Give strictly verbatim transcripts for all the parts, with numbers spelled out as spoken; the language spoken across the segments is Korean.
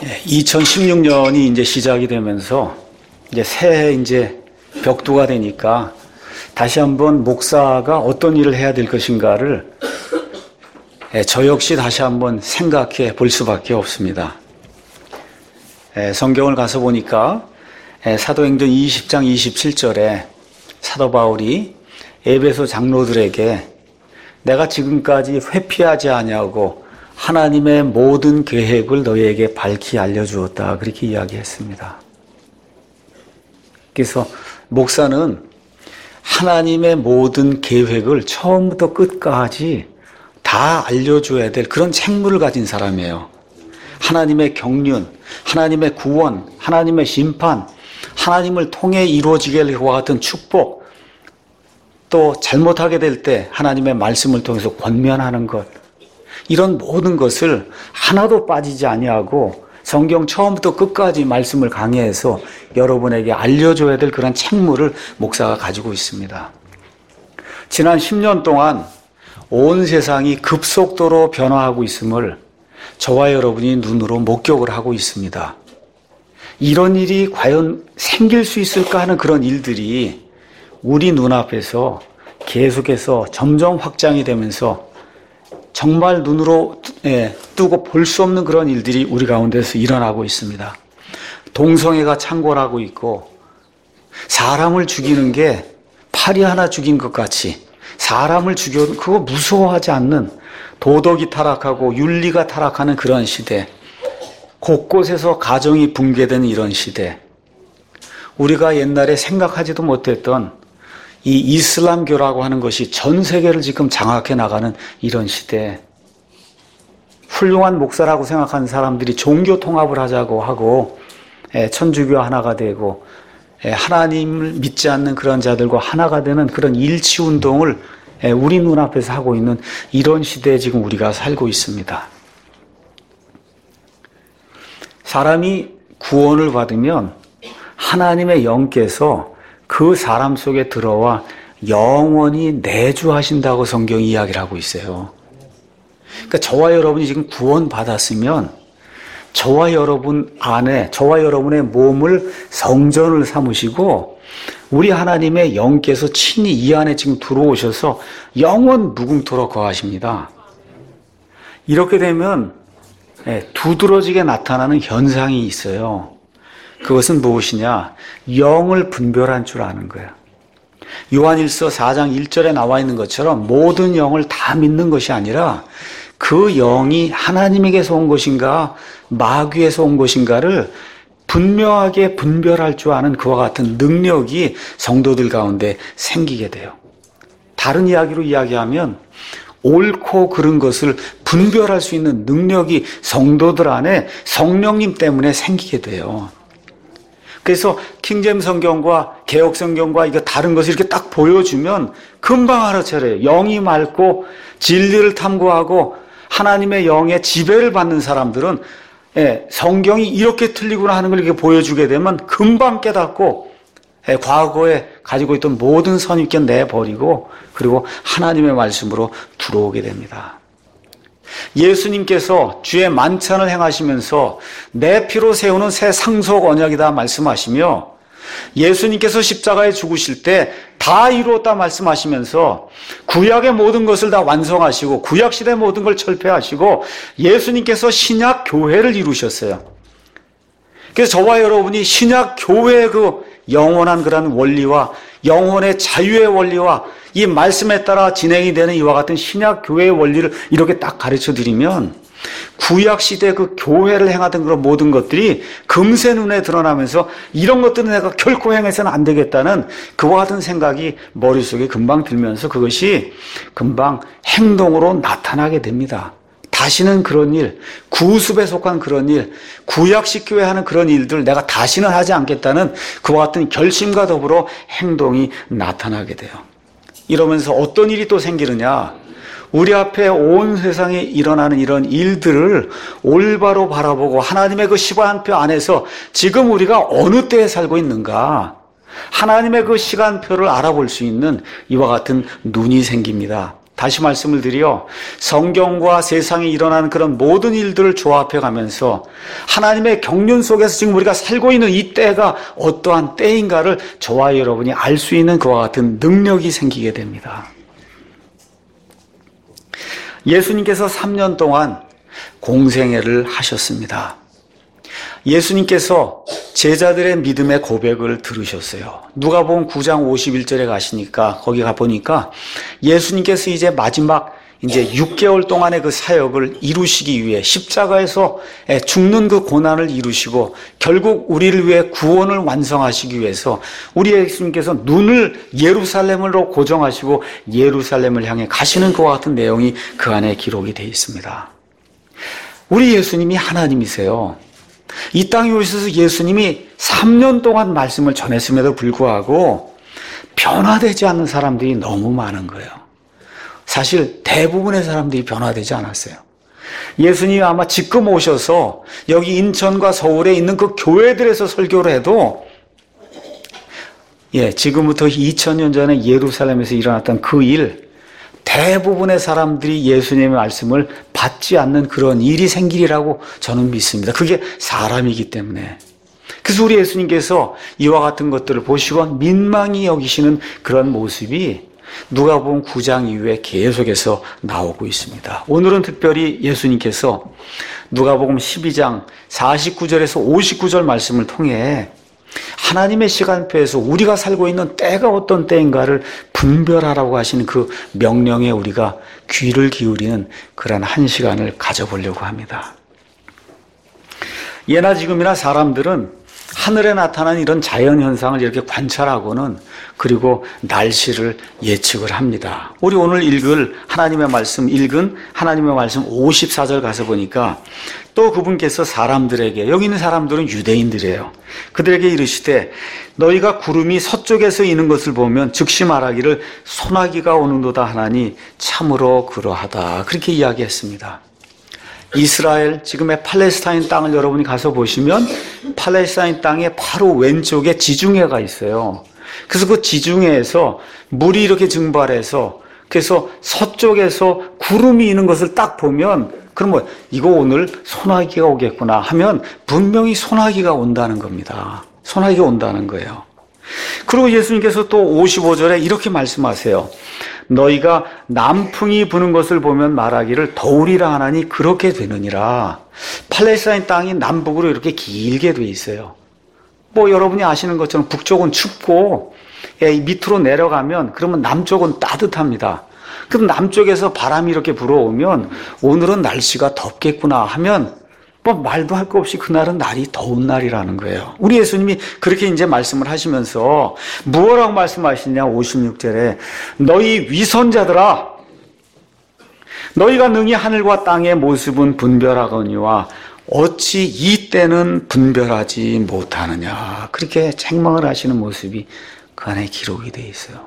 이천십육 년이 이제 시작이 되면서 이제 새해 이제 벽두가 되니까 다시 한번 목사가 어떤 일을 해야 될 것인가를 저 역시 다시 한번 생각해 볼 수밖에 없습니다. 성경을 가서 보니까 사도행전 이십 장 이십칠 절에 사도 바울이 에베소 장로들에게 내가 지금까지 회피하지 아니하고 하나님의 모든 계획을 너희에게 밝히 알려주었다. 그렇게 이야기했습니다. 그래서 목사는 하나님의 모든 계획을 처음부터 끝까지 다 알려줘야 될 그런 책무를 가진 사람이에요. 하나님의 경륜, 하나님의 구원, 하나님의 심판, 하나님을 통해 이루어지게 될 것과 같은 축복, 또 잘못하게 될 때 하나님의 말씀을 통해서 권면하는 것, 이런 모든 것을 하나도 빠지지 아니하고 성경 처음부터 끝까지 말씀을 강해해서 여러분에게 알려줘야 될 그런 책무를 목사가 가지고 있습니다. 지난 십 년 동안 온 세상이 급속도로 변화하고 있음을 저와 여러분이 눈으로 목격을 하고 있습니다. 이런 일이 과연 생길 수 있을까 하는 그런 일들이 우리 눈앞에서 계속해서 점점 확장이 되면서 정말 눈으로 뜨고 볼 수 없는 그런 일들이 우리 가운데서 일어나고 있습니다. 동성애가 창궐하고 있고 사람을 죽이는 게 파리 하나 죽인 것 같이 사람을 죽여도 그거 무서워하지 않는 도덕이 타락하고 윤리가 타락하는 그런 시대, 곳곳에서 가정이 붕괴되는 이런 시대, 우리가 옛날에 생각하지도 못했던 이 이슬람교라고 하는 것이 전 세계를 지금 장악해 나가는 이런 시대, 훌륭한 목사라고 생각하는 사람들이 종교 통합을 하자고 하고 천주교 하나가 되고 하나님을 믿지 않는 그런 자들과 하나가 되는 그런 일치운동을 우리 눈앞에서 하고 있는 이런 시대에 지금 우리가 살고 있습니다. 사람이 구원을 받으면 하나님의 영께서 그 사람 속에 들어와 영원히 내주하신다고 성경이 이야기를 하고 있어요. 그러니까 저와 여러분이 지금 구원 받았으면 저와 여러분 안에, 저와 여러분의 몸을 성전을 삼으시고 우리 하나님의 영께서 친히 이 안에 지금 들어오셔서 영원 무궁토록 거하십니다. 이렇게 되면 두드러지게 나타나는 현상이 있어요. 그것은 무엇이냐? 영을 분별한 줄 아는 거예요. 요한일서 사 장 일 절에 나와 있는 것처럼 모든 영을 다 믿는 것이 아니라 그 영이 하나님에게서 온 것인가 마귀에서 온 것인가를 분명하게 분별할 줄 아는 그와 같은 능력이 성도들 가운데 생기게 돼요. 다른 이야기로 이야기하면 옳고 그른 것을 분별할 수 있는 능력이 성도들 안에 성령님 때문에 생기게 돼요. 그래서 킹제임 성경과 개역 성경과 이거 다른 것을 이렇게 딱 보여주면 금방 알아차려요. 영이 맑고 진리를 탐구하고 하나님의 영의 지배를 받는 사람들은 예, 성경이 이렇게 틀리구나 하는 걸 이렇게 보여주게 되면 금방 깨닫고 예, 과거에 가지고 있던 모든 선입견 내버리고 그리고 하나님의 말씀으로 들어오게 됩니다. 예수님께서 주의 만찬을 행하시면서 내 피로 세우는 새 상속 언약이다 말씀하시며 예수님께서 십자가에 죽으실 때 다 이루었다 말씀하시면서 구약의 모든 것을 다 완성하시고 구약시대의 모든 걸 철폐하시고 예수님께서 신약 교회를 이루셨어요. 그래서 저와 여러분이 신약 교회의 그 영원한 그런 원리와 영혼의 자유의 원리와 이 말씀에 따라 진행이 되는 이와 같은 신약 교회의 원리를 이렇게 딱 가르쳐 드리면 구약 시대 그 교회를 행하던 그런 모든 것들이 금세 눈에 드러나면서 이런 것들은 내가 결코 행해서는 안 되겠다는 그와 같은 생각이 머릿속에 금방 들면서 그것이 금방 행동으로 나타나게 됩니다. 다시는 그런 일, 구습에 속한 그런 일, 구약식 교회 하는 그런 일들 내가 다시는 하지 않겠다는 그와 같은 결심과 더불어 행동이 나타나게 돼요. 이러면서 어떤 일이 또 생기느냐? 우리 앞에 온 세상에 일어나는 이런 일들을 올바로 바라보고 하나님의 그 시간표 안에서 지금 우리가 어느 때에 살고 있는가? 하나님의 그 시간표를 알아볼 수 있는 이와 같은 눈이 생깁니다. 다시 말씀을 드려 성경과 세상에 일어나는 그런 모든 일들을 조합해 가면서 하나님의 경륜 속에서 지금 우리가 살고 있는 이 때가 어떠한 때인가를 저와 여러분이 알 수 있는 그와 같은 능력이 생기게 됩니다. 예수님께서 삼 년 동안 공생애를 하셨습니다. 예수님께서 제자들의 믿음의 고백을 들으셨어요. 누가복음 구 장 오십일 절에 가시니까 거기 가보니까 예수님께서 이제 마지막 이제 육 개월 동안의 그 사역을 이루시기 위해 십자가에서 죽는 그 고난을 이루시고 결국 우리를 위해 구원을 완성하시기 위해서 우리 예수님께서 눈을 예루살렘으로 고정하시고 예루살렘을 향해 가시는 것과 같은 내용이 그 안에 기록이 되어 있습니다. 우리 예수님이 하나님이세요. 이 땅에 오셔서 예수님이 삼 년 동안 말씀을 전했음에도 불구하고 변화되지 않는 사람들이 너무 많은 거예요. 사실 대부분의 사람들이 변화되지 않았어요. 예수님이 아마 지금 오셔서 여기 인천과 서울에 있는 그 교회들에서 설교를 해도 예, 지금부터 이천 년 전에 예루살렘에서 일어났던 그 일, 대부분의 사람들이 예수님의 말씀을 받지 않는 그런 일이 생기리라고 저는 믿습니다. 그게 사람이기 때문에. 그래서 우리 예수님께서 이와 같은 것들을 보시고 민망히 여기시는 그런 모습이 누가복음 구 장 이후에 계속해서 나오고 있습니다. 오늘은 특별히 예수님께서 누가복음 십이 장 사십구 절에서 오십구 절 말씀을 통해 하나님의 시간표에서 우리가 살고 있는 때가 어떤 때인가를 분별하라고 하시는 그 명령에 우리가 귀를 기울이는 그런 한 시간을 가져보려고 합니다. 예나 지금이나 사람들은 하늘에 나타난 이런 자연현상을 이렇게 관찰하고는 그리고 날씨를 예측을 합니다. 우리 오늘 읽을 하나님의 말씀, 읽은 하나님의 말씀 오십사 절 가서 보니까 또 그분께서 사람들에게, 여기 있는 사람들은 유대인들이에요. 그들에게 이르시되 너희가 구름이 서쪽에서 이는 것을 보면 즉시 말하기를 소나기가 오는도다 하나니 참으로 그러하다. 그렇게 이야기했습니다. 이스라엘, 지금의 팔레스타인 땅을 여러분이 가서 보시면 팔레스타인 땅의 바로 왼쪽에 지중해가 있어요. 그래서 그 지중해에서 물이 이렇게 증발해서 그래서 서쪽에서 구름이 있는 것을 딱 보면 그러면 이거 오늘 소나기가 오겠구나 하면 분명히 소나기가 온다는 겁니다. 소나기가 온다는 거예요. 그리고 예수님께서 또 오십오 절에 이렇게 말씀하세요. 너희가 남풍이 부는 것을 보면 말하기를 더우리라 하나니 그렇게 되느니라. 팔레스타인 땅이 남북으로 이렇게 길게 돼 있어요. 뭐 여러분이 아시는 것처럼 북쪽은 춥고 밑으로 내려가면 그러면 남쪽은 따뜻합니다. 그럼 남쪽에서 바람이 이렇게 불어오면 오늘은 날씨가 덥겠구나 하면 뭐 말도 할 거 없이 그날은 날이 더운 날이라는 거예요. 우리 예수님이 그렇게 이제 말씀을 하시면서 무엇라고 말씀하시냐 오십육 절에 너희 위선자들아 너희가 능히 하늘과 땅의 모습은 분별하거니와 어찌 이 때는 분별하지 못하느냐. 그렇게 책망을 하시는 모습이 그 안에 기록이 되어 있어요.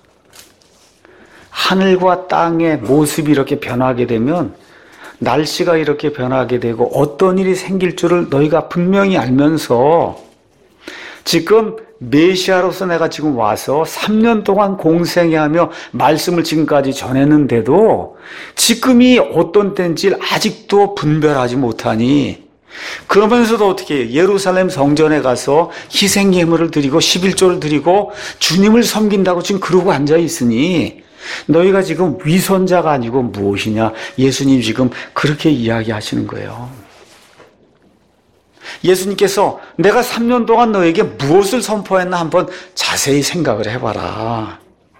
하늘과 땅의 모습이 이렇게 변하게 되면 날씨가 이렇게 변하게 되고 어떤 일이 생길 줄을 너희가 분명히 알면서 지금 메시아로서 내가 지금 와서 삼 년 동안 공생애하며 말씀을 지금까지 전했는데도 지금이 어떤 때인지 아직도 분별하지 못하니 그러면서도 어떻게 해요? 예루살렘 성전에 가서 희생 예물을 드리고 십일조를 드리고 주님을 섬긴다고 지금 그러고 앉아 있으니 너희가 지금 위선자가 아니고 무엇이냐? 예수님 지금 그렇게 이야기하시는 거예요. 예수님께서 내가 삼 년 동안 너에게 무엇을 선포했나 한번 자세히 생각을 해봐라.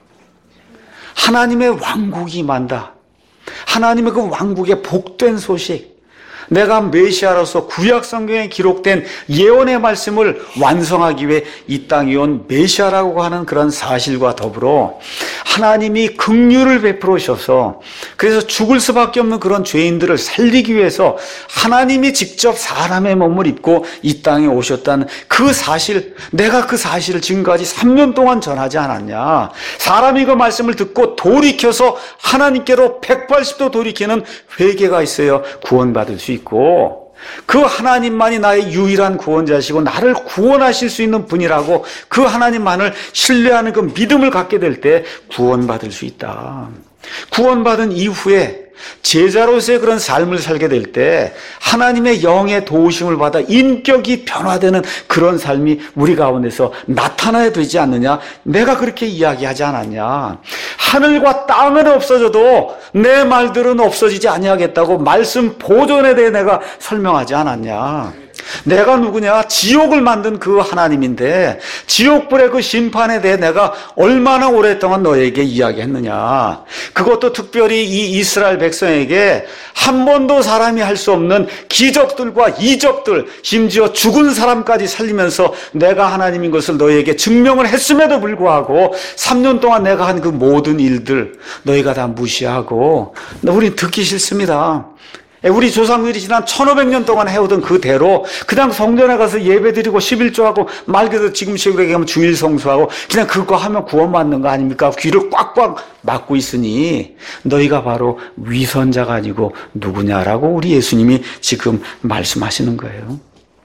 하나님의 왕국이 임한다. 하나님의 그 왕국의 복된 소식. 내가 메시아로서 구약 성경에 기록된 예언의 말씀을 완성하기 위해 이 땅에 온 메시아라고 하는 그런 사실과 더불어 하나님이 긍휼을 베풀으셔서 그래서 죽을 수밖에 없는 그런 죄인들을 살리기 위해서 하나님이 직접 사람의 몸을 입고 이 땅에 오셨다는 그 사실, 내가 그 사실을 지금까지 삼 년 동안 전하지 않았냐. 사람이 그 말씀을 듣고 돌이켜서 하나님께로 백팔십 도 돌이키는 회개가 있어야 구원받을 수 있고 그 하나님만이 나의 유일한 구원자시고 나를 구원하실 수 있는 분이라고 그 하나님만을 신뢰하는 그 믿음을 갖게 될 때 구원받을 수 있다. 구원받은 이후에 제자로서의 그런 삶을 살게 될 때 하나님의 영의 도우심을 받아 인격이 변화되는 그런 삶이 우리 가운데서 나타나야 되지 않느냐? 내가 그렇게 이야기하지 않았냐? 하늘과 땅은 없어져도 내 말들은 없어지지 아니하겠다고 말씀 보존에 대해 내가 설명하지 않았냐? 내가 누구냐? 지옥을 만든 그 하나님인데 지옥불의 그 심판에 대해 내가 얼마나 오랫동안 너에게 이야기했느냐? 그것도 특별히 이 이스라엘 백성에게 한 번도 사람이 할 수 없는 기적들과 이적들, 심지어 죽은 사람까지 살리면서 내가 하나님인 것을 너에게 증명을 했음에도 불구하고 삼 년 동안 내가 한 그 모든 일들 너희가 다 무시하고 우린 듣기 싫습니다. 우리 조상들이 지난 천오백 년 동안 해오던 그대로 그냥 성전에 가서 예배드리고 십일조하고 말 그대로 지금 시국에 가면 주일 성수하고 그냥 그거 하면 구원받는 거 아닙니까? 귀를 꽉꽉 막고 있으니 너희가 바로 위선자가 아니고 누구냐라고 우리 예수님이 지금 말씀하시는 거예요.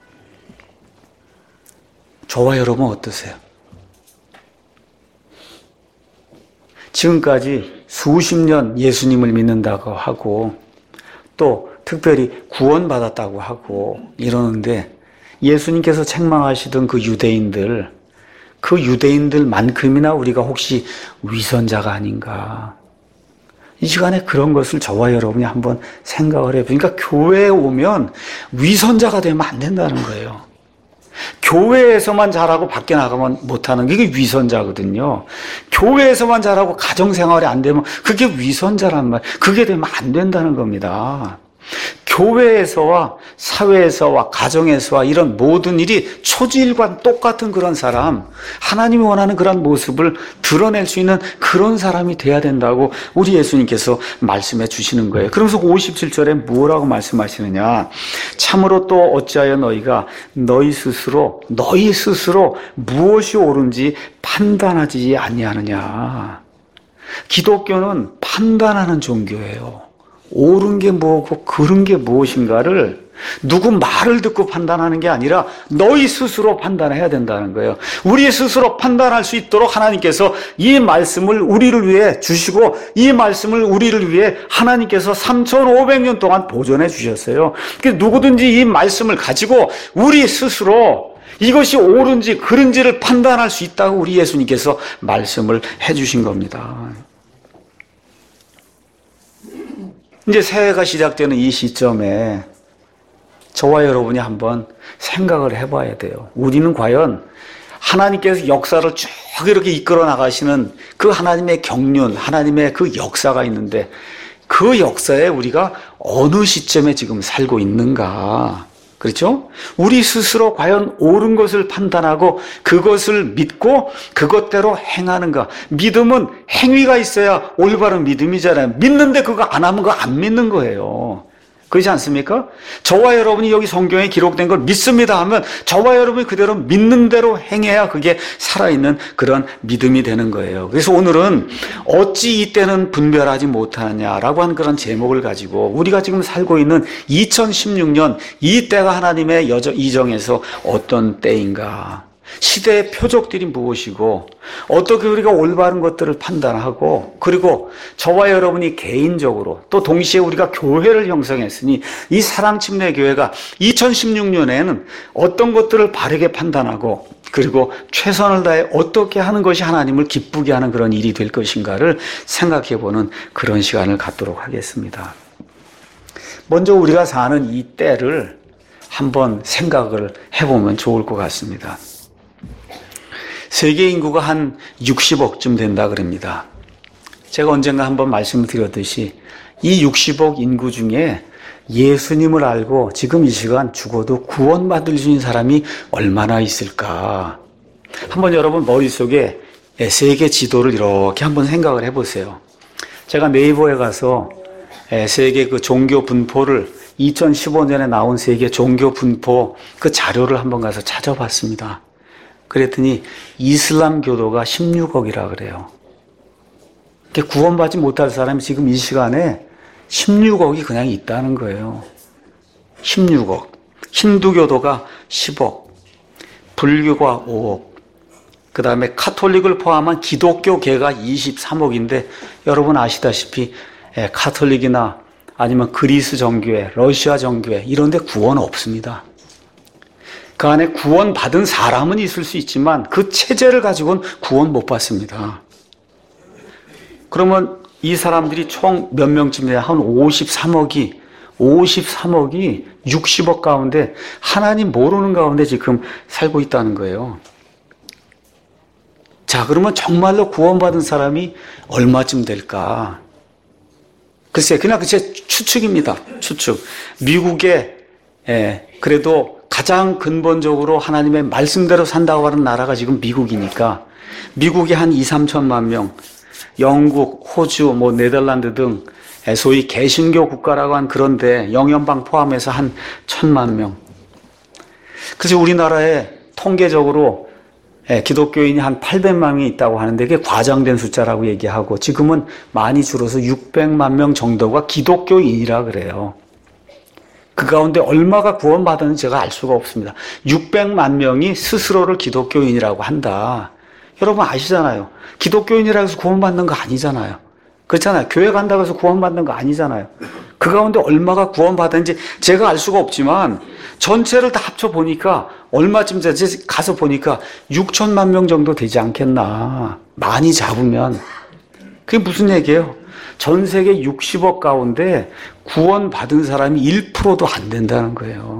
저와 여러분 어떠세요? 지금까지 수십 년 예수님을 믿는다고 하고 또 특별히 구원받았다고 하고 이러는데 예수님께서 책망하시던 그 유대인들, 그 유대인들만큼이나 우리가 혹시 위선자가 아닌가? 이 시간에 그런 것을 저와 여러분이 한번 생각을 해보니까 그러니까 교회에 오면 위선자가 되면 안 된다는 거예요. 교회에서만 잘하고 밖에 나가면 못하는 게 위선자거든요. 교회에서만 잘하고 가정생활이 안 되면 그게 위선자란 말, 그게 되면 안 된다는 겁니다. 교회에서와 사회에서와 가정에서와 이런 모든 일이 초지일관 똑같은 그런 사람, 하나님이 원하는 그런 모습을 드러낼 수 있는 그런 사람이 돼야 된다고 우리 예수님께서 말씀해 주시는 거예요. 그러면서 오십칠 절에 뭐라고 말씀하시느냐? 참으로 또 어찌하여 너희가 너희 스스로 너희 스스로 무엇이 옳은지 판단하지 아니하느냐? 기독교는 판단하는 종교예요. 옳은 게 뭐고 그른 게 무엇인가를 누구 말을 듣고 판단하는 게 아니라 너희 스스로 판단해야 된다는 거예요. 우리 스스로 판단할 수 있도록 하나님께서 이 말씀을 우리를 위해 주시고 이 말씀을 우리를 위해 하나님께서 삼천오백 년 동안 보존해 주셨어요. 그러니까 누구든지 이 말씀을 가지고 우리 스스로 이것이 옳은지 그른지를 판단할 수 있다고 우리 예수님께서 말씀을 해 주신 겁니다. 이제 새해가 시작되는 이 시점에 저와 여러분이 한번 생각을 해봐야 돼요. 우리는 과연 하나님께서 역사를 쭉 이렇게 이끌어 나가시는 그 하나님의 경륜, 하나님의 그 역사가 있는데 그 역사에 우리가 어느 시점에 지금 살고 있는가? 그렇죠? 우리 스스로 과연 옳은 것을 판단하고 그것을 믿고 그것대로 행하는가? 믿음은 행위가 있어야 올바른 믿음이잖아요. 믿는데 그거 안 하면 그거 안 믿는 거예요. 그렇지 않습니까? 저와 여러분이 여기 성경에 기록된 걸 믿습니다 하면 저와 여러분이 그대로 믿는 대로 행해야 그게 살아있는 그런 믿음이 되는 거예요. 그래서 오늘은 어찌 이때는 분별하지 못하느냐라고 하는 그런 제목을 가지고 우리가 지금 살고 있는 이천십육 년 이 때가 하나님의 여정, 이정에서 어떤 때인가? 시대의 표적들이 무엇이고 어떻게 우리가 올바른 것들을 판단하고 그리고 저와 여러분이 개인적으로 또 동시에 우리가 교회를 형성했으니 이 사랑침례교회가 이천십육 년에는 어떤 것들을 바르게 판단하고 그리고 최선을 다해 어떻게 하는 것이 하나님을 기쁘게 하는 그런 일이 될 것인가를 생각해보는 그런 시간을 갖도록 하겠습니다. 먼저 우리가 사는 이 때를 한번 생각을 해보면 좋을 것 같습니다. 세계 인구가 한 육십억쯤 된다 그럽니다. 제가 언젠가 한번 말씀을 드렸듯이 이 육십억 인구 중에 예수님을 알고 지금 이 시간 죽어도 구원받을 수 있는 사람이 얼마나 있을까? 한번 여러분 머릿속에 세계 지도를 이렇게 한번 생각을 해보세요. 제가 네이버에 가서 세계 그 종교 분포를 이천십오 년에 나온 세계 종교 분포 그 자료를 한번 가서 찾아봤습니다. 그랬더니 이슬람 교도가 십육억이라 그래요. 구원받지 못할 사람이 지금 이 시간에 십육억이 그냥 있다는 거예요. 십육억. 힌두교도가 십억, 불교가 오억, 그 다음에 카톨릭을 포함한 기독교계가 이십삼억인데 여러분 아시다시피 예, 카톨릭이나 아니면 그리스 정교회, 러시아 정교회 이런 데 구원 없습니다. 그 안에 구원 받은 사람은 있을 수 있지만 그 체제를 가지고는 구원 못 받습니다. 그러면 이 사람들이 총 몇 명쯤 돼야 한 오십삼억이 오십삼억이 육십억 가운데 하나님 모르는 가운데 지금 살고 있다는 거예요. 자, 그러면 정말로 구원받은 사람이 얼마쯤 될까? 글쎄, 그냥 제 추측입니다. 추측. 미국에, 예, 그래도 가장 근본적으로 하나님의 말씀대로 산다고 하는 나라가 지금 미국이니까, 미국이 한 이, 삼천만 명, 영국, 호주, 뭐, 네덜란드 등, 소위 개신교 국가라고 한 그런데 영연방 포함해서 한 천만 명. 그래서 우리나라에 통계적으로 예, 기독교인이 한 팔백만 명이 있다고 하는데 그게 과장된 숫자라고 얘기하고 지금은 많이 줄어서 육백만 명 정도가 기독교인이라 그래요. 그 가운데 얼마가 구원받았는지 제가 알 수가 없습니다. 육백만 명이 스스로를 기독교인이라고 한다. 여러분 아시잖아요. 기독교인이라고 해서 구원받는 거 아니잖아요. 그렇잖아요. 교회 간다고 해서 구원받는 거 아니잖아요. 그 가운데 얼마가 구원받았는지 제가 알 수가 없지만 전체를 다 합쳐보니까 얼마쯤 되지 가서 보니까 육천만 명 정도 되지 않겠나. 많이 잡으면. 그게 무슨 얘기예요? 전 세계 육십억 가운데 구원받은 사람이 일 퍼센트도 안 된다는 거예요.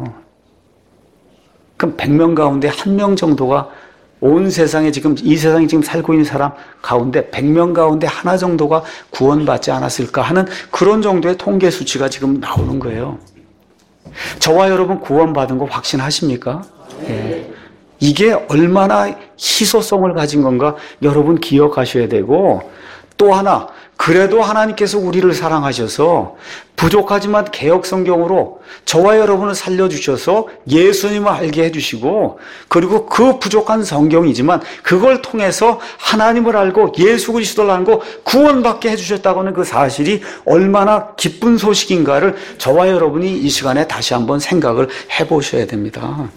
그럼 백 명 가운데 한 명 정도가 온 세상에 지금 이 세상에 지금 살고 있는 사람 가운데 백 명 가운데 하나 정도가 구원받지 않았을까 하는 그런 정도의 통계 수치가 지금 나오는 거예요. 저와 여러분 구원받은 거 확신하십니까? 네. 이게 얼마나 희소성을 가진 건가 여러분 기억하셔야 되고 또 하나 그래도 하나님께서 우리를 사랑하셔서 부족하지만 개역성경으로 저와 여러분을 살려주셔서 예수님을 알게 해주시고 그리고 그 부족한 성경이지만 그걸 통해서 하나님을 알고 예수 그리스도를 알고 구원받게 해주셨다고 하는 그 사실이 얼마나 기쁜 소식인가를 저와 여러분이 이 시간에 다시 한번 생각을 해보셔야 됩니다.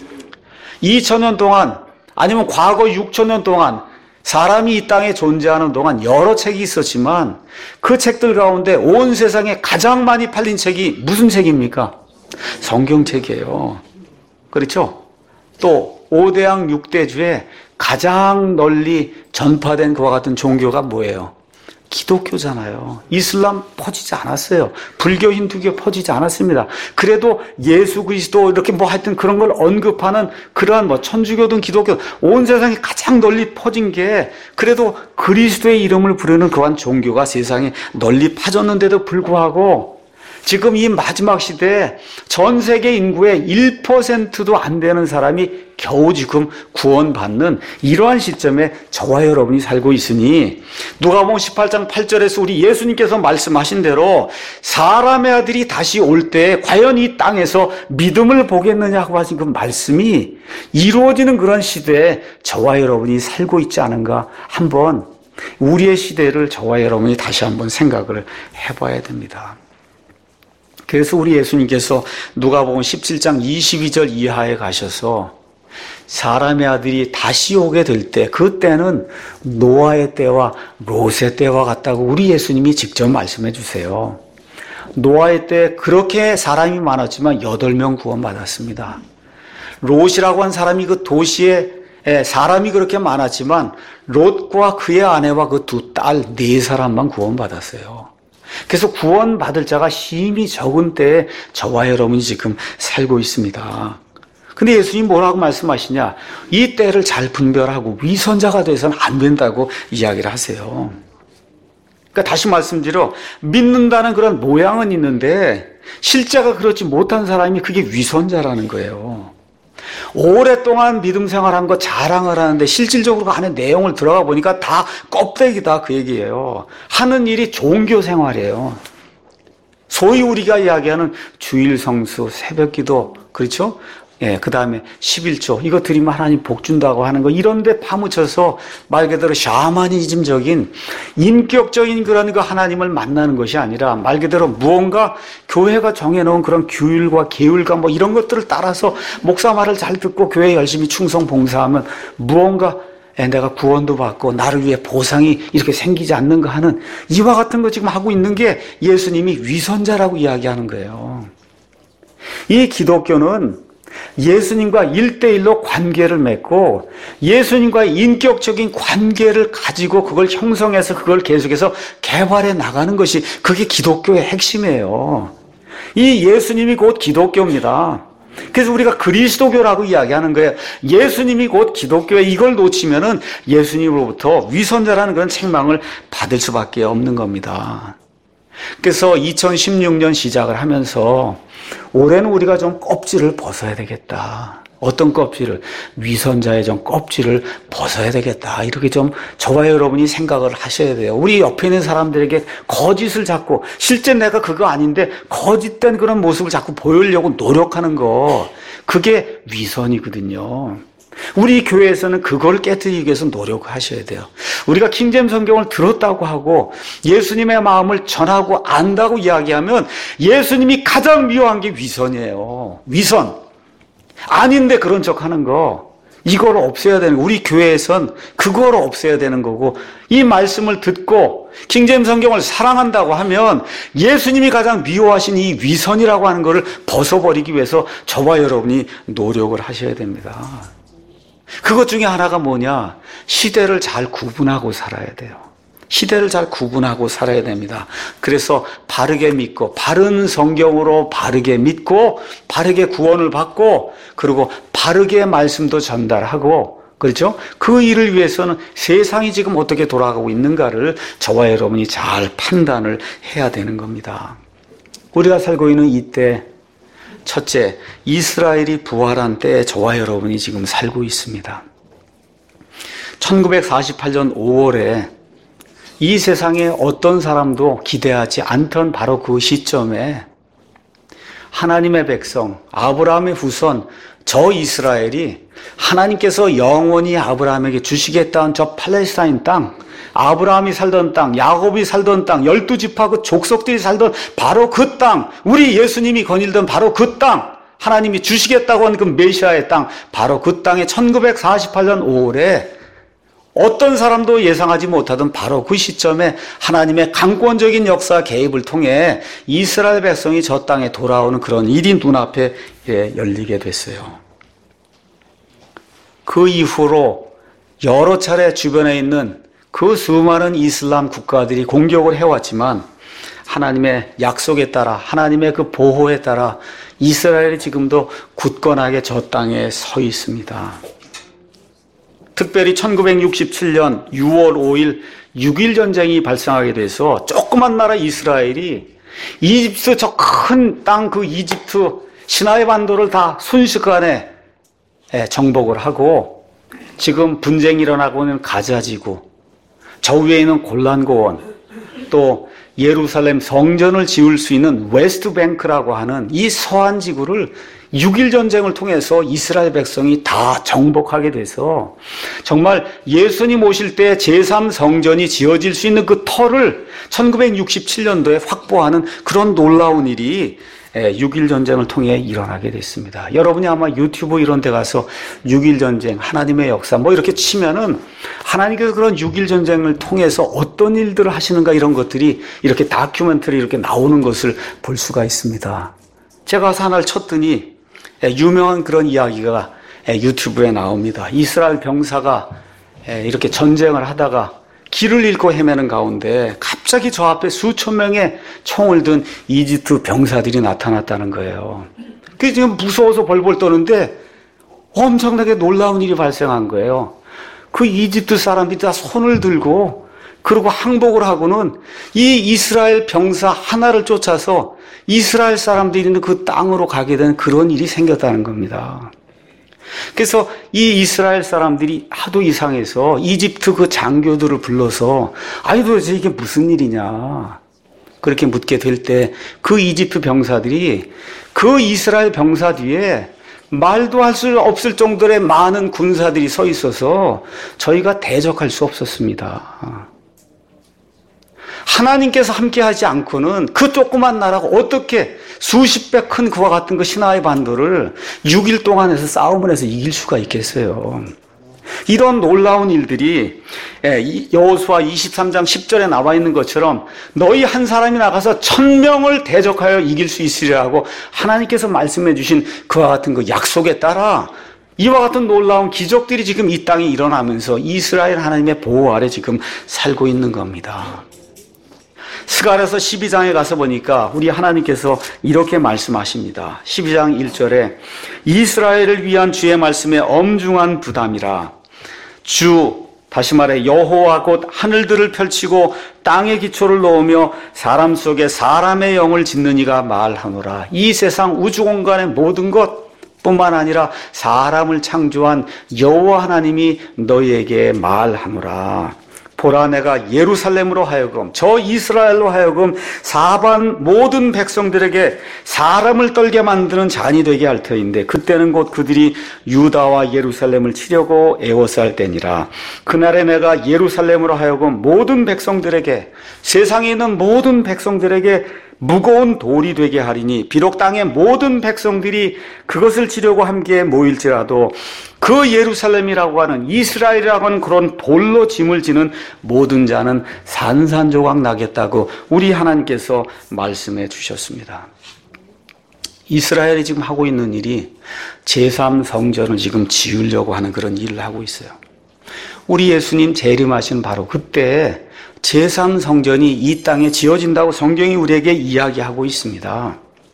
이천 년 동안 아니면 과거 육천 년 동안 사람이 이 땅에 존재하는 동안 여러 책이 있었지만 그 책들 가운데 온 세상에 가장 많이 팔린 책이 무슨 책입니까? 성경책이에요. 그렇죠? 또 오대양 육대주에 가장 널리 전파된 그와 같은 종교가 뭐예요? 기독교잖아요. 이슬람 퍼지지 않았어요. 불교, 힌두교 퍼지지 않았습니다. 그래도 예수 그리스도 이렇게 뭐 하여튼 그런 걸 언급하는 그러한 뭐 천주교든 기독교 온 세상에 가장 널리 퍼진 게 그래도 그리스도의 이름을 부르는 그러한 종교가 세상에 널리 퍼졌는데도 불구하고 지금 이 마지막 시대에 전 세계 인구의 일 퍼센트도 안 되는 사람이 겨우 지금 구원받는 이러한 시점에 저와 여러분이 살고 있으니 누가복음 십팔 장 팔 절에서 우리 예수님께서 말씀하신 대로 사람의 아들이 다시 올 때 과연 이 땅에서 믿음을 보겠느냐고 하신 그 말씀이 이루어지는 그런 시대에 저와 여러분이 살고 있지 않은가 한번 우리의 시대를 저와 여러분이 다시 한번 생각을 해봐야 됩니다. 그래서 우리 예수님께서 누가복음 십칠 장 이십이 절 이하에 가셔서 사람의 아들이 다시 오게 될 때 그때는 노아의 때와 롯의 때와 같다고 우리 예수님이 직접 말씀해 주세요. 노아의 때 그렇게 사람이 많았지만 여덟 명 구원받았습니다. 롯이라고 한 사람이 그 도시에 사람이 그렇게 많았지만 롯과 그의 아내와 그 두 딸 네 사람만 구원받았어요. 그래서 구원받을 자가 심히 적은 때에 저와 여러분이 지금 살고 있습니다. 근데 예수님 뭐라고 말씀하시냐? 이 때를 잘 분별하고 위선자가 돼서는 안 된다고 이야기를 하세요. 그러니까 다시 말씀드려 믿는다는 그런 모양은 있는데 실제가 그렇지 못한 사람이 그게 위선자라는 거예요. 오랫동안 믿음 생활한 거 자랑을 하는데 실질적으로 그 안에 내용을 들어가 보니까 다 껍데기다 그 얘기예요. 하는 일이 종교 생활이에요. 소위 우리가 이야기하는 주일 성수, 새벽 기도, 그렇죠? 예, 그 다음에 십일조, 이거 드리면 하나님 복 준다고 하는 거, 이런 데 파묻혀서 말 그대로 샤머니즘적인, 인격적인 그런 그 하나님을 만나는 것이 아니라 말 그대로 무언가 교회가 정해놓은 그런 규율과 계율과 뭐 이런 것들을 따라서 목사 말을 잘 듣고 교회 열심히 충성 봉사하면 무언가 내가 구원도 받고 나를 위해 보상이 이렇게 생기지 않는가 하는 이와 같은 거 지금 하고 있는 게 예수님이 위선자라고 이야기하는 거예요. 이 기독교는 예수님과 일대일로 관계를 맺고 예수님과의 인격적인 관계를 가지고 그걸 형성해서 그걸 계속해서 개발해 나가는 것이 그게 기독교의 핵심이에요. 이 예수님이 곧 기독교입니다. 그래서 우리가 그리스도교라고 이야기하는 거예요. 예수님이 곧 기독교에 이걸 놓치면은 예수님으로부터 위선자라는 그런 책망을 받을 수밖에 없는 겁니다. 그래서 이천십육 년 시작을 하면서 올해는 우리가 좀 껍질을 벗어야 되겠다. 어떤 껍질을? 위선자의 좀 껍질을 벗어야 되겠다. 이렇게 좀 저와 여러분이 생각을 하셔야 돼요. 우리 옆에 있는 사람들에게 거짓을 자꾸, 실제 내가 그거 아닌데 거짓된 그런 모습을 자꾸 보이려고 노력하는 거, 그게 위선이거든요. 우리 교회에서는 그걸 깨뜨리기 위해서 노력하셔야 돼요. 우리가 킹제임 성경을 들었다고 하고 예수님의 마음을 전하고 안다고 이야기하면 예수님이 가장 미워한 게 위선이에요. 위선. 아닌데 그런 척 하는 거, 이걸 없애야 되는 거. 우리 교회에선 그걸 없애야 되는 거고, 이 말씀을 듣고 킹제임 성경을 사랑한다고 하면 예수님이 가장 미워하신 이 위선이라고 하는 것을 벗어버리기 위해서 저와 여러분이 노력을 하셔야 됩니다. 그것 중에 하나가 뭐냐? 시대를 잘 구분하고 살아야 돼요. 시대를 잘 구분하고 살아야 됩니다. 그래서 바르게 믿고, 바른 성경으로 바르게 믿고, 바르게 구원을 받고, 그리고 바르게 말씀도 전달하고, 그렇죠? 그 일을 위해서는 세상이 지금 어떻게 돌아가고 있는가를 저와 여러분이 잘 판단을 해야 되는 겁니다. 우리가 살고 있는 이때, 첫째, 이스라엘이 부활한 때에 저와 여러분이 지금 살고 있습니다. 천구백사십팔 년 오월에 이 세상에 어떤 사람도 기대하지 않던 바로 그 시점에 하나님의 백성, 아브라함의 후손, 저 이스라엘이 하나님께서 영원히 아브라함에게 주시겠다는 저 팔레스타인 땅, 아브라함이 살던 땅, 야곱이 살던 땅, 열두 지파 그 족속들이 살던 바로 그 땅, 우리 예수님이 거닐던 바로 그 땅, 하나님이 주시겠다고 한 그 메시아의 땅, 바로 그 땅에 천구백사십팔 년 오월에 어떤 사람도 예상하지 못하던 바로 그 시점에 하나님의 강권적인 역사 개입을 통해 이스라엘 백성이 저 땅에 돌아오는 그런 일이 눈앞에 열리게 됐어요. 그 이후로 여러 차례 주변에 있는 그 수많은 이슬람 국가들이 공격을 해왔지만 하나님의 약속에 따라, 하나님의 그 보호에 따라 이스라엘이 지금도 굳건하게 저 땅에 서 있습니다. 특별히 천구백육십칠 년 유월 오일 육일 전쟁이 발생하게 돼서 조그만 나라 이스라엘이 이집트 저 큰 땅 그 이집트 시나이 반도를 다 순식간에 정복을 하고 지금 분쟁이 일어나고 있는 가자지구, 저 위에 있는 골란고원, 또 예루살렘 성전을 지을 수 있는 웨스트뱅크라고 하는 이 서한 지구를 육일 전쟁을 통해서 이스라엘 백성이 다 정복하게 돼서 정말 예수님 오실 때 제삼 성전이 지어질 수 있는 그 터를 천구백육십칠 년도에 확보하는 그런 놀라운 일이 육일 전쟁을 통해 일어나게 됐습니다. 여러분이 아마 유튜브 이런 데 가서 육일 전쟁, 하나님의 역사 뭐 이렇게 치면은 하나님께서 그런 육일 전쟁을 통해서 어떤 일들을 하시는가 이런 것들이 이렇게 다큐멘터리 이렇게 나오는 것을 볼 수가 있습니다. 제가 가서 하나를 쳤더니 유명한 그런 이야기가 유튜브에 나옵니다. 이스라엘 병사가 이렇게 전쟁을 하다가 길을 잃고 헤매는 가운데 갑자기 저 앞에 수천 명의 총을 든 이집트 병사들이 나타났다는 거예요. 그래서 지금 무서워서 벌벌 떠는데 엄청나게 놀라운 일이 발생한 거예요. 그 이집트 사람들이 다 손을 들고 그리고 항복을 하고는 이 이스라엘 병사 하나를 쫓아서 이스라엘 사람들이 있는 그 땅으로 가게 된 그런 일이 생겼다는 겁니다. 그래서 이 이스라엘 사람들이 하도 이상해서 이집트 그 장교들을 불러서 아니 도대체 이게 무슨 일이냐 그렇게 묻게 될 때 그 이집트 병사들이 그 이스라엘 병사 뒤에 말도 할 수 없을 정도의 많은 군사들이 서 있어서 저희가 대적할 수 없었습니다. 하나님께서 함께하지 않고는 그 조그만 나라가 어떻게 수십 배 큰 그와 같은 그 시나이 반도를 육 일 동안 해서 싸움을 해서 이길 수가 있겠어요. 이런 놀라운 일들이 여호수아 이십삼 장 십 절에 나와 있는 것처럼 너희 한 사람이 나가서 천명을 대적하여 이길 수 있으리라 하고 하나님께서 말씀해 주신 그와 같은 그 약속에 따라 이와 같은 놀라운 기적들이 지금 이 땅에 일어나면서 이스라엘 하나님의 보호 아래 지금 살고 있는 겁니다. 스가랴서 십이 장에 가서 보니까 우리 하나님께서 이렇게 말씀하십니다. 십이 장 일 절에 이스라엘을 위한 주의 말씀에 엄중한 부담이라. 주, 다시 말해 여호와 곧 하늘들을 펼치고 땅의 기초를 놓으며 사람 속에 사람의 영을 짓는 이가 말하노라. 이 세상 우주 공간의 모든 것 뿐만 아니라 사람을 창조한 여호와 하나님이 너희에게 말하노라. 보라, 내가 예루살렘으로 하여금, 저 이스라엘로 하여금 사방 모든 백성들에게 사람을 떨게 만드는 잔이 되게 할 터인데 그때는 곧 그들이 유다와 예루살렘을 치려고 애워싸 할 때니라. 그날에 내가 예루살렘으로 하여금 모든 백성들에게, 세상에 있는 모든 백성들에게 무거운 돌이 되게 하리니 비록 땅의 모든 백성들이 그것을 치려고 함께 모일지라도 그 예루살렘이라고 하는, 이스라엘이라고 하는 그런 돌로 짐을 지는 모든 자는 산산조각 나겠다고 우리 하나님께서 말씀해 주셨습니다. 이스라엘이 지금 하고 있는 일이 제삼 성전을 지금 지으려고 하는 그런 일을 하고 있어요. 우리 예수님 재림하신 바로 그때 제삼 성전이 이 땅에 지어진다고 성경이 우리에게 이야기하고 있습니다.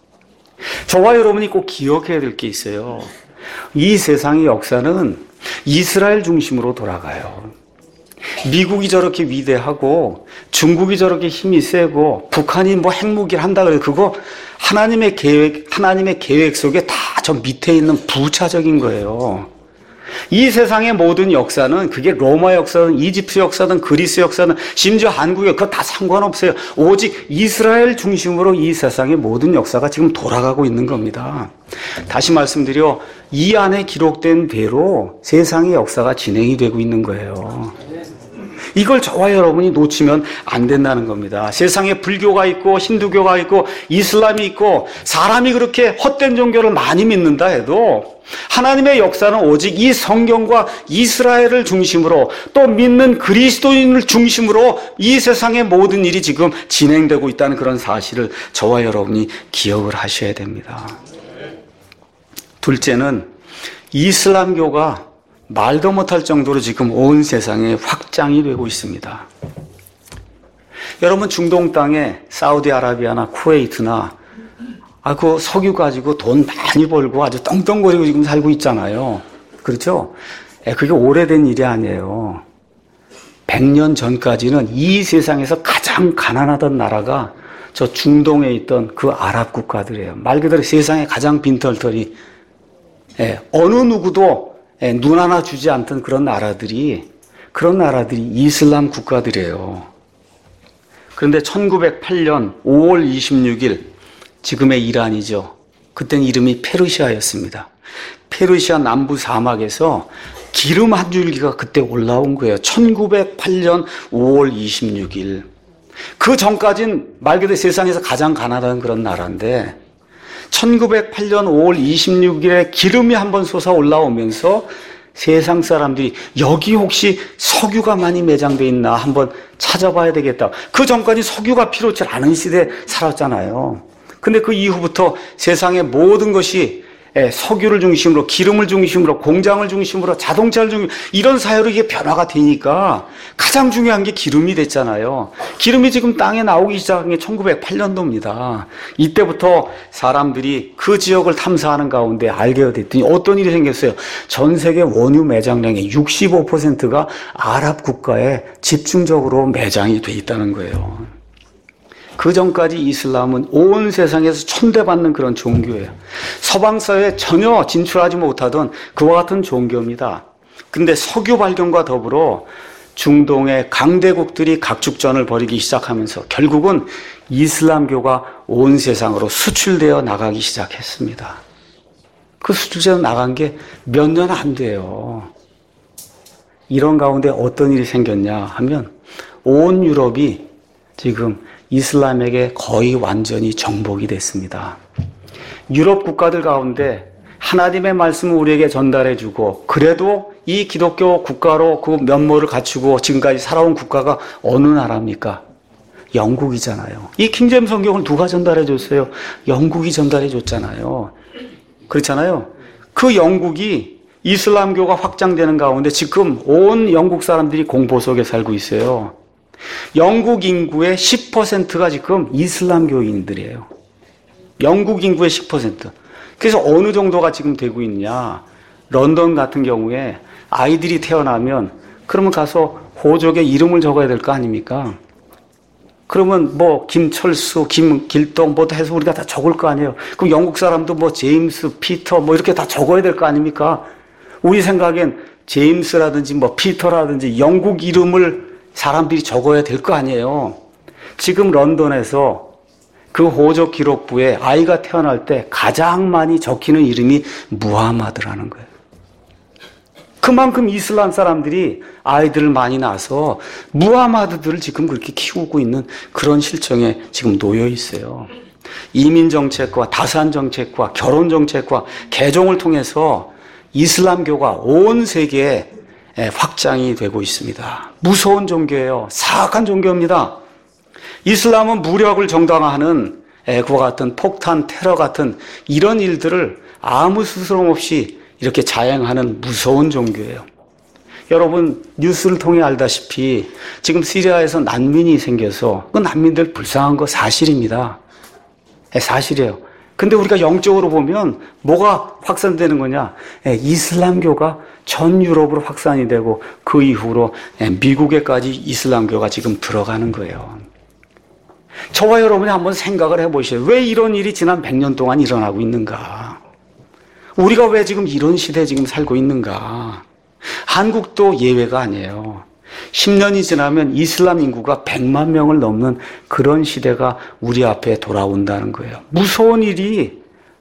저와 여러분이 꼭 기억해야 될 게 있어요. 이 세상의 역사는 이스라엘 중심으로 돌아가요. 미국이 저렇게 위대하고 중국이 저렇게 힘이 세고 북한이 뭐 핵무기를 한다 그래도 그거 하나님의 계획, 하나님의 계획 속에 다 저 밑에 있는 부차적인 거예요. 이 세상의 모든 역사는 그게 로마 역사든 이집트 역사든 그리스 역사든 심지어 한국에 그거 다 상관없어요. 오직 이스라엘 중심으로 이 세상의 모든 역사가 지금 돌아가고 있는 겁니다. 다시 말씀드려 이 안에 기록된 대로 세상의 역사가 진행이 되고 있는 거예요. 이걸 저와 여러분이 놓치면 안 된다는 겁니다. 세상에 불교가 있고 힌두교가 있고 이슬람이 있고 사람이 그렇게 헛된 종교를 많이 믿는다 해도 하나님의 역사는 오직 이 성경과 이스라엘을 중심으로 또 믿는 그리스도인을 중심으로 이 세상의 모든 일이 지금 진행되고 있다는 그런 사실을 저와 여러분이 기억을 하셔야 됩니다. 둘째는 이슬람교가 말도 못할 정도로 지금 온 세상에 확장이 되고 있습니다. 여러분 중동 땅에 사우디아라비아나 쿠웨이트나 아, 그 석유 가지고 돈 많이 벌고 아주 떵떵거리고 지금 살고 있잖아요. 그렇죠? 예, 그게 오래된 일이 아니에요. 백 년 전까지는 이 세상에서 가장 가난하던 나라가 저 중동에 있던 그 아랍 국가들이에요. 말 그대로 세상에 가장 빈털터리, 예, 어느 누구도 예, 눈 하나 주지 않던 그런 나라들이, 그런 나라들이 이슬람 국가들이에요. 그런데 천구백팔 년 오월 이십육일, 지금의 이란이죠. 그때는 이름이 페르시아였습니다. 페르시아 남부 사막에서 기름 한 줄기가 그때 올라온 거예요. 천구백팔 년 오월 이십육일. 그 전까진 말 그대로 세상에서 가장 가난한 그런 나라인데 천구백팔 년 오월 이십육일에 기름이 한번 솟아 올라오면서 세상 사람들이 여기 혹시 석유가 많이 매장돼 있나 한번 찾아봐야 되겠다. 그 전까지 석유가 필요치 않은 시대에 살았잖아요. 근데 그 이후부터 세상의 모든 것이 석유를 중심으로, 기름을 중심으로, 공장을 중심으로, 자동차를 중심으로 이런 사회로 이게 변화가 되니까 가장 중요한 게 기름이 됐잖아요. 기름이 지금 땅에 나오기 시작한 게 천구백팔 년도입니다. 이때부터 사람들이 그 지역을 탐사하는 가운데 알게 됐더니 어떤 일이 생겼어요. 전 세계 원유 매장량의 육십오 퍼센트가 아랍 국가에 집중적으로 매장이 돼 있다는 거예요. 그 전까지 이슬람은 온 세상에서 천대받는 그런 종교예요. 서방 사회에 전혀 진출하지 못하던 그와 같은 종교입니다. 그런데 석유 발견과 더불어 중동의 강대국들이 각축전을 벌이기 시작하면서 결국은 이슬람교가 온 세상으로 수출되어 나가기 시작했습니다. 그 수출되어 나간 게 몇 년 안 돼요. 이런 가운데 어떤 일이 생겼냐 하면 온 유럽이 지금 이슬람에게 거의 완전히 정복이 됐습니다. 유럽 국가들 가운데 하나님의 말씀을 우리에게 전달해주고 그래도 이 기독교 국가로 그 면모를 갖추고 지금까지 살아온 국가가 어느 나라입니까? 영국이잖아요. 이 킹제임스 성경을 누가 전달해 줬어요? 영국이 전달해 줬잖아요. 그렇잖아요. 그 영국이 이슬람교가 확장되는 가운데 지금 온 영국 사람들이 공포 속에 살고 있어요. 영국 인구의 십 퍼센트가 지금 이슬람교인들이에요. 영국 인구의 십 퍼센트. 그래서 어느 정도가 지금 되고 있냐. 런던 같은 경우에 아이들이 태어나면 그러면 가서 호적에 이름을 적어야 될 거 아닙니까? 그러면 뭐 김철수, 김길동 뭐 해서 우리가 다 적을 거 아니에요. 그럼 영국 사람도 뭐 제임스, 피터 뭐 이렇게 다 적어야 될 거 아닙니까? 우리 생각엔 제임스라든지 뭐 피터라든지 영국 이름을 사람들이 적어야 될 거 아니에요. 지금 런던에서 그 호적 기록부에 아이가 태어날 때 가장 많이 적히는 이름이 무하마드라는 거예요. 그만큼 이슬람 사람들이 아이들을 많이 낳아서 무하마드들을 지금 그렇게 키우고 있는 그런 실정에 지금 놓여 있어요. 이민 정책과 다산 정책과 결혼 정책과 개종을 통해서 이슬람교가 온 세계에 확장이 되고 있습니다. 무서운 종교예요. 사악한 종교입니다. 이슬람은 무력을 정당화하는 그와 같은 폭탄, 테러 같은 이런 일들을 아무 스스럼 없이 이렇게 자행하는 무서운 종교예요. 여러분 뉴스를 통해 알다시피 지금 시리아에서 난민이 생겨서 그 난민들 불쌍한 거 사실입니다. 사실이에요. 근데 우리가 영적으로 보면 뭐가 확산되는 거냐? 이슬람교가 전 유럽으로 확산이 되고 그 이후로 미국에까지 이슬람교가 지금 들어가는 거예요. 저와 여러분이 한번 생각을 해보세요. 왜 이런 일이 지난 백 년 동안 일어나고 있는가? 우리가 왜 지금 이런 시대에 지금 살고 있는가? 한국도 예외가 아니에요. 십 년이 지나면 이슬람 인구가 백만 명을 넘는 그런 시대가 우리 앞에 돌아온다는 거예요. 무서운 일이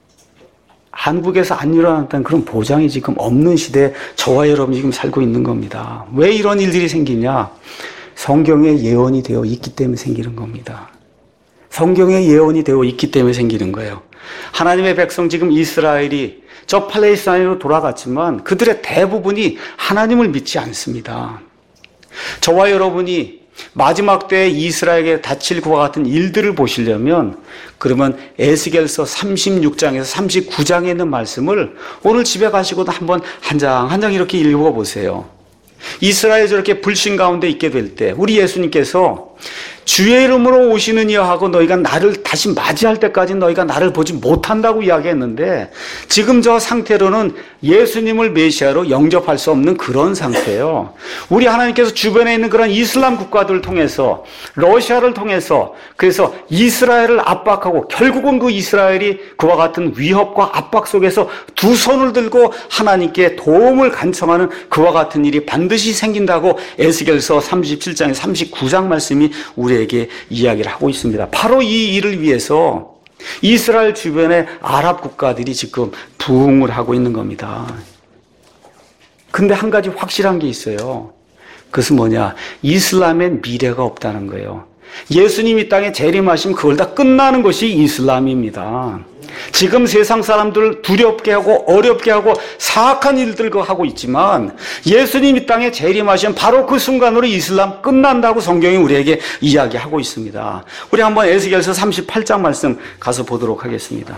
한국에서 안 일어났다는 그런 보장이 지금 없는 시대에 저와 여러분이 지금 살고 있는 겁니다. 왜 이런 일들이 생기냐? 성경에 예언이 되어 있기 때문에 생기는 겁니다. 성경에 예언이 되어 있기 때문에 생기는 거예요. 하나님의 백성 지금 이스라엘이 저 팔레스타인으로 돌아갔지만 그들의 대부분이 하나님을 믿지 않습니다. 저와 여러분이 마지막 때에 이스라엘에게 닥칠 그와 같은 일들을 보시려면 그러면 에스겔서 삼십육 장에서 삼십구 장에 있는 말씀을 오늘 집에 가시고도 한번 한 장 한 장 이렇게 읽어보세요. 이스라엘이 저렇게 불신 가운데 있게 될 때 우리 예수님께서 주의 이름으로 오시는 이여 하고 너희가 나를 다시 맞이할 때까지 너희가 나를 보지 못한다고 이야기했는데 지금 저 상태로는 예수님을 메시아로 영접할 수 없는 그런 상태예요. 우리 하나님께서 주변에 있는 그런 이슬람 국가들을 통해서 러시아를 통해서 그래서 이스라엘을 압박하고 결국은 그 이스라엘이 그와 같은 위협과 압박 속에서 두 손을 들고 하나님께 도움을 간청하는 그와 같은 일이 반드시 생긴다고 에스겔서 삼십칠 장에 삼십구 장 말씀이 우리에게 이야기를 하고 있습니다. 바로 이 일을 위해서 이스라엘 주변의 아랍 국가들이 지금 부흥을 하고 있는 겁니다. 근데 한 가지 확실한 게 있어요. 그것은 뭐냐? 이슬람엔 미래가 없다는 거예요. 예수님 이 땅에 재림하시면 그걸 다 끝나는 것이 이슬람입니다. 지금 세상 사람들을 두렵게 하고 어렵게 하고 사악한 일들을 하고 있지만 예수님 이 땅에 재림하시면 바로 그 순간으로 이슬람 끝난다고 성경이 우리에게 이야기하고 있습니다. 우리 한번 에스겔서 삼십팔 장 말씀 가서 보도록 하겠습니다.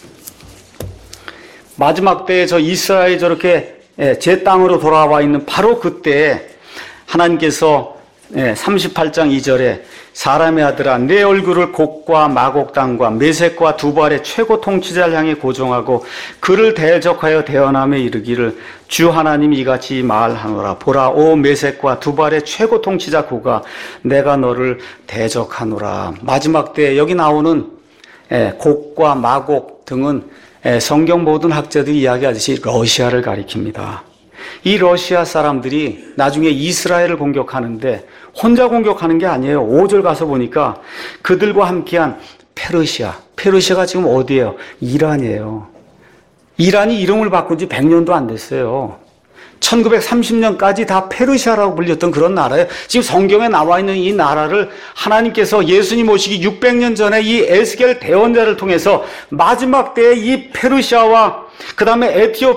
마지막 때에 저 이스라엘이 저렇게 제 땅으로 돌아와 있는 바로 그때 하나님께서 삼십팔 장 이 절에 사람의 아들아 내 얼굴을 곡과 마곡 땅과 메색과 두발의 최고 통치자를 향해 고정하고 그를 대적하여 대언함에 이르기를 주 하나님이 이같이 말하노라 보라 오 메색과 두발의 최고 통치자 고가 내가 너를 대적하노라. 마지막 때 여기 나오는 곡과 마곡 등은 성경 모든 학자들이 이야기하듯이 러시아를 가리킵니다. 이 러시아 사람들이 나중에 이스라엘을 공격하는데 혼자 공격하는 게 아니에요. 오 절 가서 보니까 그들과 함께한 페르시아. 페르시아가 지금 어디예요? 이란이에요. 이란이 이름을 바꾼 지 백 년도 안 됐어요. 천구백삼십 년까지 다 페르시아라고 불렸던 그런 나라예요. 지금 성경에 나와 있는 이 나라를 하나님께서 예수님 오시기 육백 년 전에 이 에스겔 대언자를 통해서 마지막 때에 이 페르시아와 그 다음에 에티오피아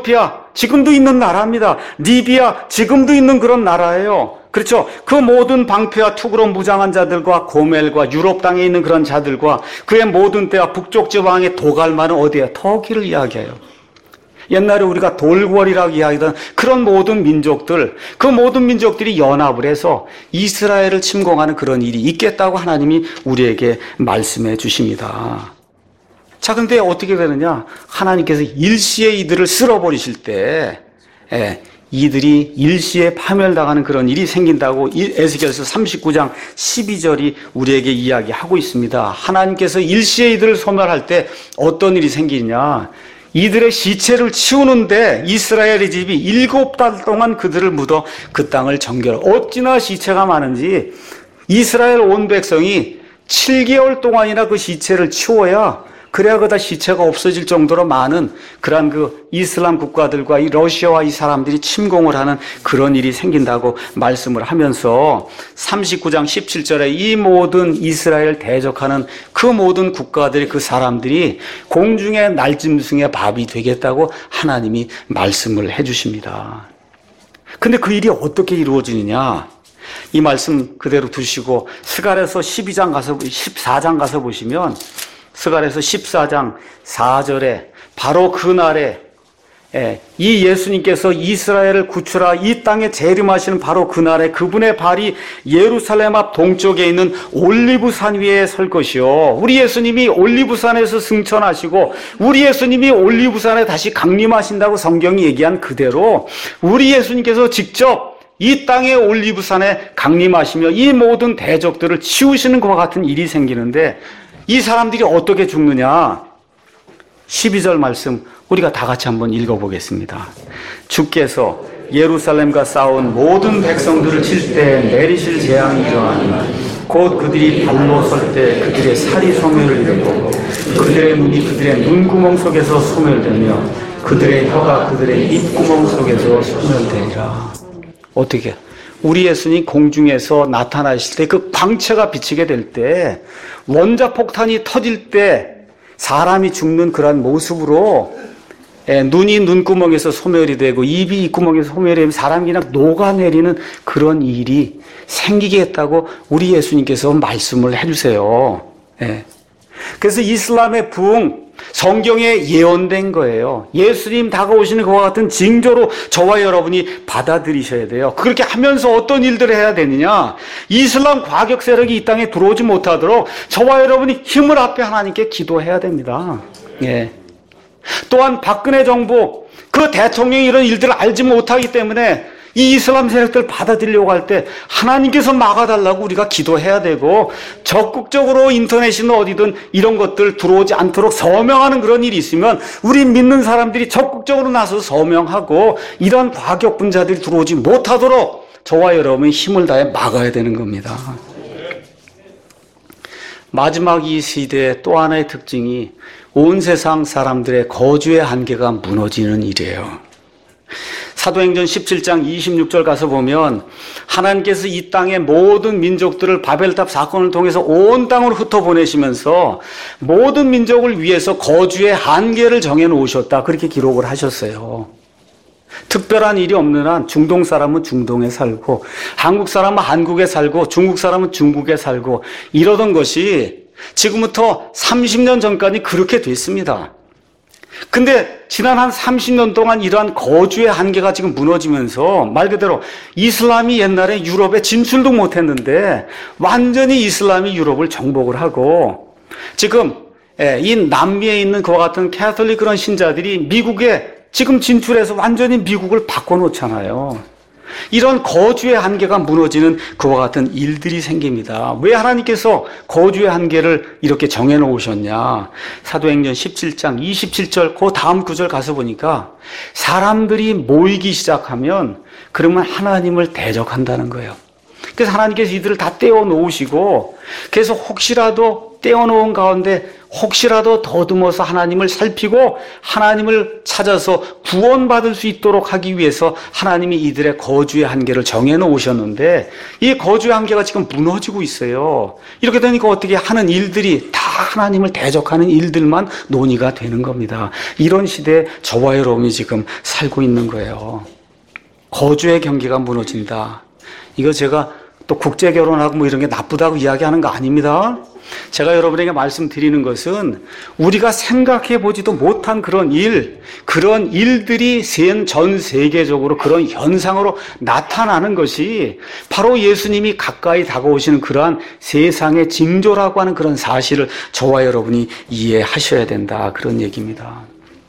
지금도 있는 나라입니다. 리비아 지금도 있는 그런 나라예요. 그렇죠. 그 모든 방패와 투구로 무장한 자들과 고멜과 유럽 땅에 있는 그런 자들과 그의 모든 때와 북쪽 지방의 도갈만은 어디에? 터키를 이야기해요. 옛날에 우리가 돌궐이라고 이야기하던 그런 모든 민족들, 그 모든 민족들이 연합을 해서 이스라엘을 침공하는 그런 일이 있겠다고 하나님이 우리에게 말씀해 주십니다. 자, 근데 어떻게 되느냐? 하나님께서 일시에 이들을 쓸어버리실 때, 예, 이들이 일시에 파멸당하는 그런 일이 생긴다고 에스겔서 삼십구 장 십이 절이 우리에게 이야기하고 있습니다. 하나님께서 일시에 이들을 소멸할 때 어떤 일이 생기냐? 이들의 시체를 치우는데 이스라엘의 집이 일곱 달 동안 그들을 묻어 그 땅을 정결. 어찌나 시체가 많은지 이스라엘 온 백성이 칠 개월 동안이나 그 시체를 치워야 그래야 그다 시체가 없어질 정도로 많은 그러한 그 이슬람 국가들과 이 러시아와 이 사람들이 침공을 하는 그런 일이 생긴다고 말씀을 하면서 삼십구 장 십칠 절에 이 모든 이스라엘 대적하는 그 모든 국가들의 그 사람들이 공중의 날짐승의 밥이 되겠다고 하나님이 말씀을 해 주십니다. 근데 그 일이 어떻게 이루어지느냐? 이 말씀 그대로 두시고 스가랴서 십이 장 가서 십사 장 가서 보시면 스가랴서 십사 장 사 절에 바로 그날에 이 예수님께서 이스라엘을 구출하 이 땅에 재림하시는 바로 그날에 그분의 발이 예루살렘 앞 동쪽에 있는 올리브산 위에 설 것이요. 우리 예수님이 올리브산에서 승천하시고 우리 예수님이 올리브산에 다시 강림하신다고 성경이 얘기한 그대로 우리 예수님께서 직접 이 땅의 올리브산에 강림하시며 이 모든 대적들을 치우시는 것과 같은 일이 생기는데 이 사람들이 어떻게 죽느냐? 십이 절 말씀 우리가 다 같이 한번 읽어보겠습니다. 주께서 예루살렘과 싸운 모든 백성들을 칠 때 내리실 재앙이 이러하니 곧 그들이 발로 설 때 그들의 살이 소멸을 이루고 그들의 눈이 그들의 눈구멍 속에서 소멸되며 그들의 혀가 그들의 입구멍 속에서 소멸되리라. 어떻게? 우리 예수님 공중에서 나타나실 때 그 광채가 비치게 될 때 원자폭탄이 터질 때 사람이 죽는 그런 모습으로 눈이 눈구멍에서 소멸이 되고 입이 입구멍에서 소멸이 되면 사람이 그냥 녹아내리는 그런 일이 생기겠다고 우리 예수님께서 말씀을 해주세요. 그래서 이슬람의 부흥 성경에 예언된 거예요. 예수님 다가오시는 그와 같은 징조로 저와 여러분이 받아들이셔야 돼요. 그렇게 하면서 어떤 일들을 해야 되느냐? 이슬람 과격 세력이 이 땅에 들어오지 못하도록 저와 여러분이 힘을 합해 하나님께 기도해야 됩니다. 예. 또한 박근혜 정부 그 대통령이 이런 일들을 알지 못하기 때문에 이 이슬람 세력들 받아들이려고 할 때 하나님께서 막아달라고 우리가 기도해야 되고 적극적으로 인터넷이나 어디든 이런 것들 들어오지 않도록 서명하는 그런 일이 있으면 우리 믿는 사람들이 적극적으로 나서서 서명하고 이런 과격분자들이 들어오지 못하도록 저와 여러분이 힘을 다해 막아야 되는 겁니다. 마지막 이 시대의 또 하나의 특징이 온 세상 사람들의 거주의 한계가 무너지는 일이에요. 사도행전 십칠 장 이십육 절 가서 보면 하나님께서 이 땅의 모든 민족들을 바벨탑 사건을 통해서 온 땅으로 흩어보내시면서 모든 민족을 위해서 거주의 한계를 정해놓으셨다. 그렇게 기록을 하셨어요. 특별한 일이 없는 한 중동 사람은 중동에 살고 한국 사람은 한국에 살고 중국 사람은 중국에 살고 이러던 것이 지금부터 삼십 년 전까지 그렇게 됐습니다. 근데 지난 한 삼십 년 동안 이러한 거주의 한계가 지금 무너지면서 말 그대로 이슬람이 옛날에 유럽에 진출도 못했는데 완전히 이슬람이 유럽을 정복을 하고 지금 이 남미에 있는 그와 같은 캐톨릭 그런 신자들이 미국에 지금 진출해서 완전히 미국을 바꿔놓잖아요. 이런 거주의 한계가 무너지는 그와 같은 일들이 생깁니다. 왜 하나님께서 거주의 한계를 이렇게 정해놓으셨냐? 사도행전 십칠 장 이십칠 절 그 다음 구절 가서 보니까 사람들이 모이기 시작하면 그러면 하나님을 대적한다는 거예요. 그래서 하나님께서 이들을 다 떼어놓으시고, 그래서 혹시라도 떼어놓은 가운데 혹시라도 더듬어서 하나님을 살피고 하나님을 찾아서 구원받을 수 있도록 하기 위해서 하나님이 이들의 거주의 한계를 정해놓으셨는데, 이 거주의 한계가 지금 무너지고 있어요. 이렇게 되니까 어떻게 하는 일들이 다 하나님을 대적하는 일들만 논의가 되는 겁니다. 이런 시대에 저와 여러분이 지금 살고 있는 거예요. 거주의 경계가 무너진다. 이거 제가 또 국제 결혼하고 뭐 이런 게 나쁘다고 이야기하는 거 아닙니다. 제가 여러분에게 말씀드리는 것은 우리가 생각해 보지도 못한 그런 일, 그런 일들이 전 세계적으로 그런 현상으로 나타나는 것이 바로 예수님이 가까이 다가오시는 그러한 세상의 징조라고 하는 그런 사실을 저와 여러분이 이해하셔야 된다. 그런 얘기입니다.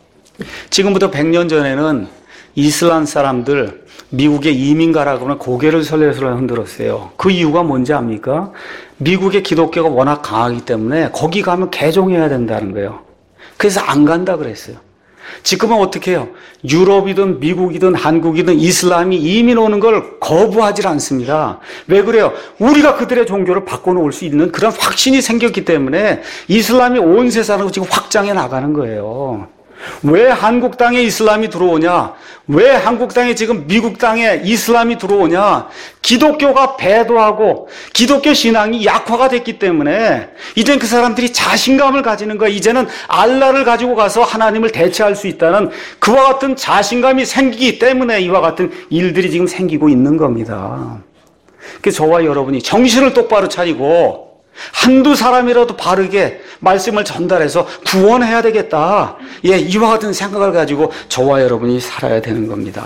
지금부터 백 년 전에는 이슬람 사람들 미국에 이민 가라고 하면 고개를 설레설레 흔들었어요. 그 이유가 뭔지 압니까? 미국의 기독교가 워낙 강하기 때문에 거기 가면 개종해야 된다는 거예요. 그래서 안 간다 그랬어요. 지금은 어떻게 해요? 유럽이든 미국이든 한국이든 이슬람이 이민 오는 걸 거부하지 않습니다. 왜 그래요? 우리가 그들의 종교를 바꿔놓을 수 있는 그런 확신이 생겼기 때문에 이슬람이 온 세상으로 지금 확장해 나가는 거예요. 왜 한국 땅에 이슬람이 들어오냐? 왜 한국 땅에 지금 미국 땅에 이슬람이 들어오냐? 기독교가 배도하고 기독교 신앙이 약화가 됐기 때문에 이젠 그 사람들이 자신감을 가지는 거야. 이제는 알라를 가지고 가서 하나님을 대체할 수 있다는 그와 같은 자신감이 생기기 때문에 이와 같은 일들이 지금 생기고 있는 겁니다. 그래서 저와 여러분이 정신을 똑바로 차리고 한두 사람이라도 바르게 말씀을 전달해서 구원해야 되겠다. 예, 이와 같은 생각을 가지고 저와 여러분이 살아야 되는 겁니다.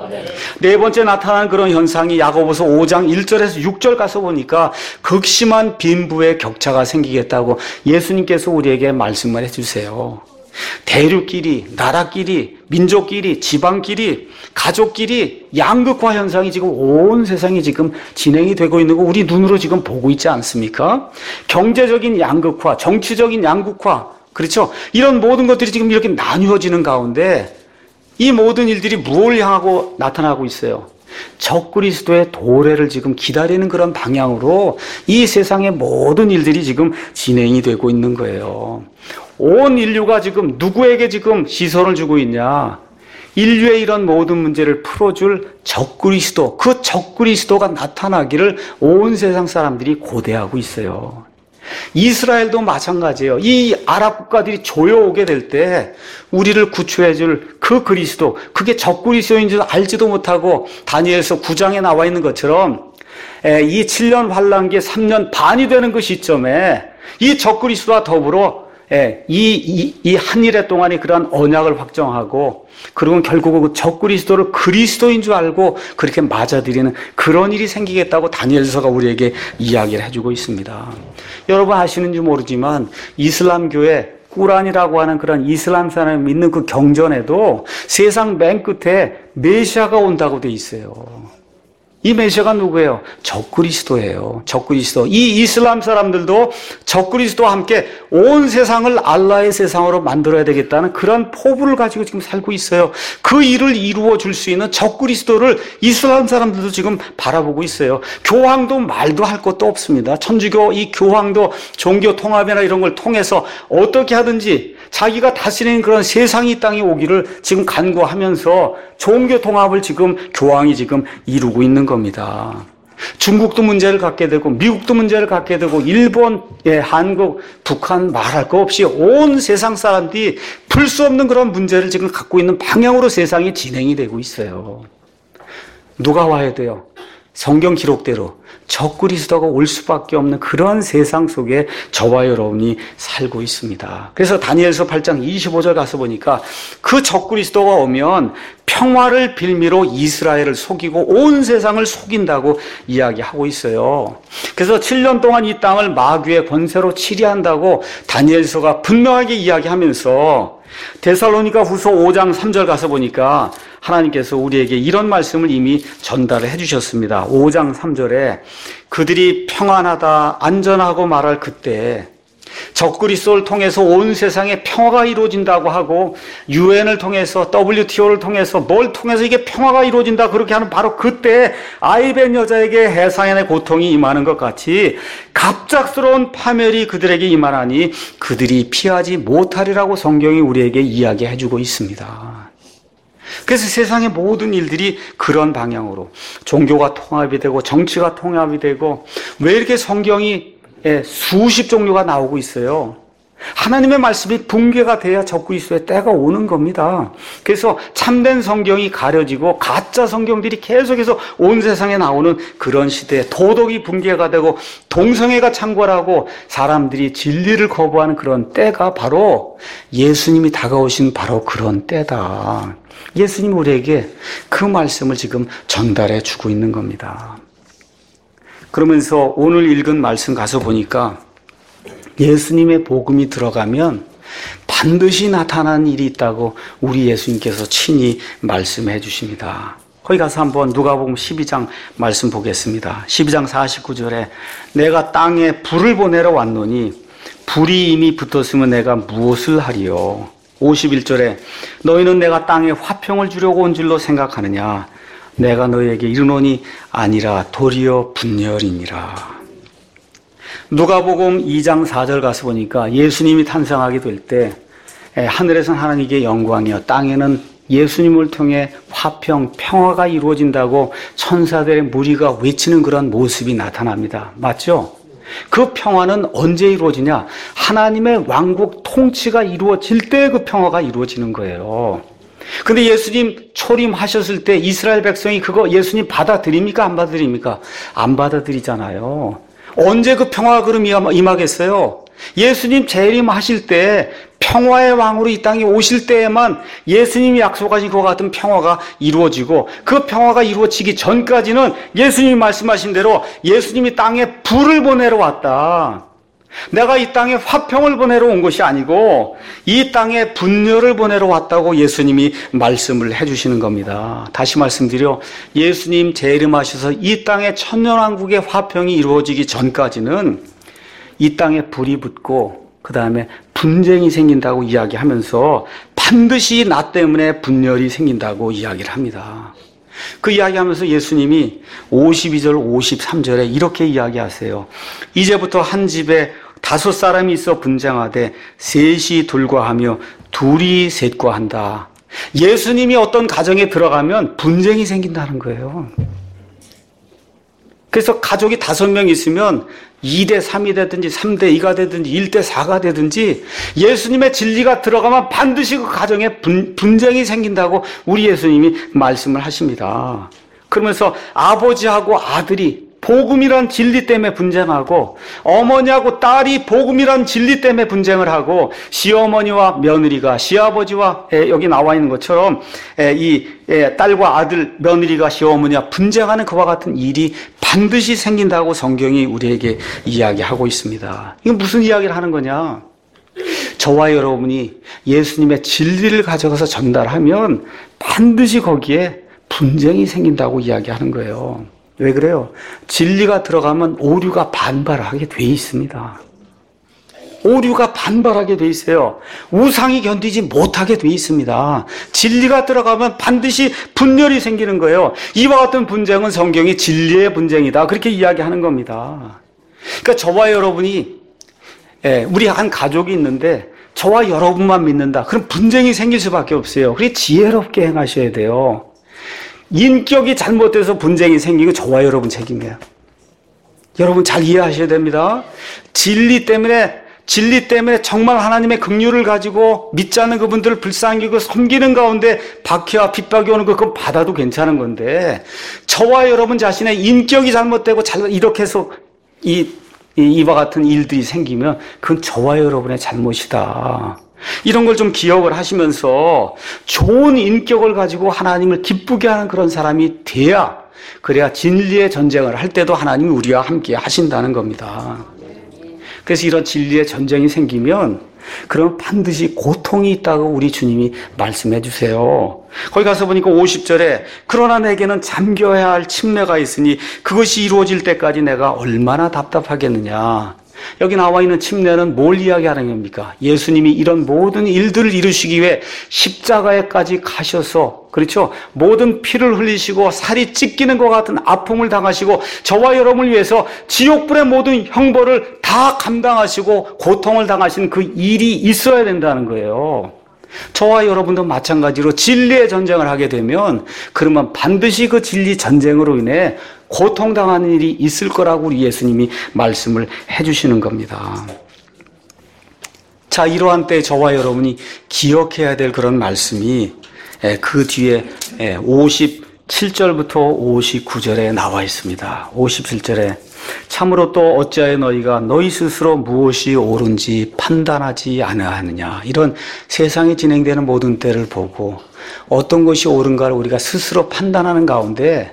네 번째 나타나는 그런 현상이 야고보서 오 장 일 절에서 육 절 가서 보니까 극심한 빈부의 격차가 생기겠다고 예수님께서 우리에게 말씀을 해주세요. 대륙끼리, 나라끼리, 민족끼리, 지방끼리, 가족끼리 양극화 현상이 지금 온 세상에 지금 진행이 되고 있는 거 우리 눈으로 지금 보고 있지 않습니까? 경제적인 양극화, 정치적인 양극화, 그렇죠? 이런 모든 것들이 지금 이렇게 나뉘어지는 가운데 이 모든 일들이 무엇을 향하고 나타나고 있어요? 적그리스도의 도래를 지금 기다리는 그런 방향으로 이 세상의 모든 일들이 지금 진행이 되고 있는 거예요. 온 인류가 지금 누구에게 지금 시선을 주고 있냐? 인류의 이런 모든 문제를 풀어줄 적그리스도, 그 적그리스도가 나타나기를 온 세상 사람들이 고대하고 있어요. 이스라엘도 마찬가지예요. 이 아랍 국가들이 조여오게 될 때 우리를 구출해줄 그 그리스도, 그게 적그리스도인 줄 알지도 못하고 다니엘서 구 장에 나와 있는 것처럼 이 칠 년 환란기에 삼 년 반이 되는 그 시점에 이 적그리스도와 더불어 이, 이, 이 한일의 동안에 그러한 언약을 확정하고 그리고 결국은 그 적그리스도를 그리스도인 줄 알고 그렇게 맞아들이는 그런 일이 생기겠다고 다니엘서가 우리에게 이야기를 해주고 있습니다. 여러분 아시는지 모르지만 이슬람교의 꾸란이라고 하는 그런 이슬람 사람을 믿는 그 경전에도 세상 맨 끝에 메시아가 온다고 돼 있어요. 이 메시아가 누구예요? 적그리스도예요. 적그리스도. 이 이슬람 사람들도 적그리스도와 함께 온 세상을 알라의 세상으로 만들어야 되겠다는 그런 포부를 가지고 지금 살고 있어요. 그 일을 이루어 줄 수 있는 적그리스도를 이슬람 사람들도 지금 바라보고 있어요. 교황도 말도 할 것도 없습니다. 천주교 이 교황도 종교 통합이나 이런 걸 통해서 어떻게 하든지 자기가 다스리는 그런 세상이 이 땅에 오기를 지금 간구하면서 종교 통합을 지금 교황이 지금 이루고 있는 겁니다. 중국도 문제를 갖게 되고 미국도 문제를 갖게 되고 일본, 예, 한국, 북한 말할 거 없이 온 세상 사람들이 풀 수 없는 그런 문제를 지금 갖고 있는 방향으로 세상이 진행이 되고 있어요. 누가 와야 돼요? 성경 기록대로 적그리스도가 올 수밖에 없는 그런 세상 속에 저와 여러분이 살고 있습니다. 그래서 다니엘서 팔 장 이십오 절 가서 보니까 그 적그리스도가 오면 평화를 빌미로 이스라엘을 속이고 온 세상을 속인다고 이야기하고 있어요. 그래서 칠 년 동안 이 땅을 마귀의 권세로 치리한다고 다니엘서가 분명하게 이야기하면서 데살로니가 후서 오 장 삼 절 가서 보니까 하나님께서 우리에게 이런 말씀을 이미 전달을 해주셨습니다. 오 장 삼 절에 그들이 평안하다 안전하고 말할 그때 적그리스도를 통해서 온 세상에 평화가 이루어진다고 하고 유엔을 통해서 더블유티오를 통해서 뭘 통해서 이게 평화가 이루어진다 그렇게 하는 바로 그때 아이벤 여자에게 해산의 고통이 임하는 것 같이 갑작스러운 파멸이 그들에게 임하나니 그들이 피하지 못하리라고 성경이 우리에게 이야기해주고 있습니다. 그래서 세상의 모든 일들이 그런 방향으로 종교가 통합이 되고 정치가 통합이 되고 왜 이렇게 성경이 수십 종류가 나오고 있어요. 하나님의 말씀이 붕괴가 돼야 적그리스도의 때가 오는 겁니다. 그래서 참된 성경이 가려지고 가짜 성경들이 계속해서 온 세상에 나오는 그런 시대에 도덕이 붕괴가 되고 동성애가 창궐하고 사람들이 진리를 거부하는 그런 때가 바로 예수님이 다가오신 바로 그런 때다. 예수님이 우리에게 그 말씀을 지금 전달해 주고 있는 겁니다. 그러면서 오늘 읽은 말씀 가서 보니까 예수님의 복음이 들어가면 반드시 나타나는 일이 있다고 우리 예수님께서 친히 말씀해 주십니다. 거기 가서 한번 누가복음 십이 장 말씀 보겠습니다. 십이 장 사십구 절에 내가 땅에 불을 보내러 왔노니 불이 이미 붙었으면 내가 무엇을 하리요. 오십일 절에 너희는 내가 땅에 화평을 주려고 온 줄로 생각하느냐. 내가 너희에게 이르노니 아니라 도리어 분열이니라. 누가복음 이 장 사 절 가서 보니까 예수님이 탄생하게 될 때 하늘에서는 하나님께 영광이요 땅에는 예수님을 통해 화평, 평화가 이루어진다고 천사들의 무리가 외치는 그런 모습이 나타납니다. 맞죠? 그 평화는 언제 이루어지냐? 하나님의 왕국 통치가 이루어질 때 그 평화가 이루어지는 거예요. 근데 예수님 초림하셨을 때 이스라엘 백성이 그거 예수님 받아들입니까? 안 받아들입니까? 안 받아들이잖아요. 언제 그 평화가 그럼 임하겠어요? 예수님 재림하실 때 평화의 왕으로 이 땅에 오실 때에만 예수님이 약속하신 그와 같은 평화가 이루어지고 그 평화가 이루어지기 전까지는 예수님이 말씀하신 대로 예수님이 땅에 불을 보내러 왔다. 내가 이 땅에 화평을 보내러 온 것이 아니고 이 땅에 분열을 보내러 왔다고 예수님이 말씀을 해주시는 겁니다. 다시 말씀드려 예수님 재림하셔서 이 땅에 천년왕국의 화평이 이루어지기 전까지는 이 땅에 불이 붙고 그 다음에 분쟁이 생긴다고 이야기하면서 반드시 나 때문에 분열이 생긴다고 이야기를 합니다. 그 이야기하면서 예수님이 오십이 절 오십삼 절에 이렇게 이야기하세요. 이제부터 한 집에 다섯 사람이 있어 분쟁하되 셋이 둘과 하며 둘이 셋과 한다. 예수님이 어떤 가정에 들어가면 분쟁이 생긴다는 거예요. 그래서 가족이 다섯 명 있으면 이 대 삼이 되든지 삼 대 이가 되든지 일 대 사가 되든지 예수님의 진리가 들어가면 반드시 그 가정에 분, 분쟁이 생긴다고 우리 예수님이 말씀을 하십니다. 그러면서 아버지하고 아들이 복음이란 진리 때문에 분쟁하고 어머니하고 딸이 복음이란 진리 때문에 분쟁을 하고 시어머니와 며느리가 시아버지와 여기 나와 있는 것처럼 이 딸과 아들, 며느리가 시어머니와 분쟁하는 그와 같은 일이 반드시 생긴다고 성경이 우리에게 이야기하고 있습니다. 이건 무슨 이야기를 하는 거냐? 저와 여러분이 예수님의 진리를 가져가서 전달하면 반드시 거기에 분쟁이 생긴다고 이야기하는 거예요. 왜 그래요? 진리가 들어가면 오류가 반발하게 돼 있습니다. 오류가 반발하게 돼 있어요. 우상이 견디지 못하게 돼 있습니다. 진리가 들어가면 반드시 분열이 생기는 거예요. 이와 같은 분쟁은 성경이 진리의 분쟁이다. 그렇게 이야기하는 겁니다. 그러니까 저와 여러분이 우리 한 가족이 있는데 저와 여러분만 믿는다. 그럼 분쟁이 생길 수밖에 없어요. 그래 지혜롭게 행하셔야 돼요. 인격이 잘못돼서 분쟁이 생기고 저와 여러분 책임이에요. 여러분 잘 이해하셔야 됩니다. 진리 때문에 진리 때문에 정말 하나님의 긍휼을 가지고 믿지 않는 그분들을 불쌍히 여기고 섬기는 가운데 박해와 핍박이 오는 거 그건 받아도 괜찮은 건데 저와 여러분 자신의 인격이 잘못되고 잘 이렇게 해서 이, 이 이와 같은 일들이 생기면 그건 저와 여러분의 잘못이다. 이런 걸 좀 기억을 하시면서 좋은 인격을 가지고 하나님을 기쁘게 하는 그런 사람이 돼야 그래야 진리의 전쟁을 할 때도 하나님이 우리와 함께 하신다는 겁니다. 그래서 이런 진리의 전쟁이 생기면 그러면 반드시 고통이 있다고 우리 주님이 말씀해 주세요. 거기 가서 보니까 오십 절에 그러나 내게는 잠겨야 할 침례가 있으니 그것이 이루어질 때까지 내가 얼마나 답답하겠느냐. 여기 나와 있는 침례는 뭘 이야기하는 겁니까? 예수님이 이런 모든 일들을 이루시기 위해 십자가에까지 가셔서, 그렇죠? 모든 피를 흘리시고 살이 찢기는 것 같은 아픔을 당하시고 저와 여러분을 위해서 지옥불의 모든 형벌을 다 감당하시고 고통을 당하신 그 일이 있어야 된다는 거예요. 저와 여러분도 마찬가지로 진리의 전쟁을 하게 되면 그러면 반드시 그 진리 전쟁으로 인해 고통당하는 일이 있을 거라고 우리 예수님이 말씀을 해주시는 겁니다. 자, 이러한 때 저와 여러분이 기억해야 될 그런 말씀이 그 뒤에 오십칠 절부터 오십구 절에 나와 있습니다. 오십칠 절에 참으로 또 어찌하여 너희가 너희 스스로 무엇이 옳은지 판단하지 아니하느냐. 이런 세상에 진행되는 모든 때를 보고 어떤 것이 옳은가를 우리가 스스로 판단하는 가운데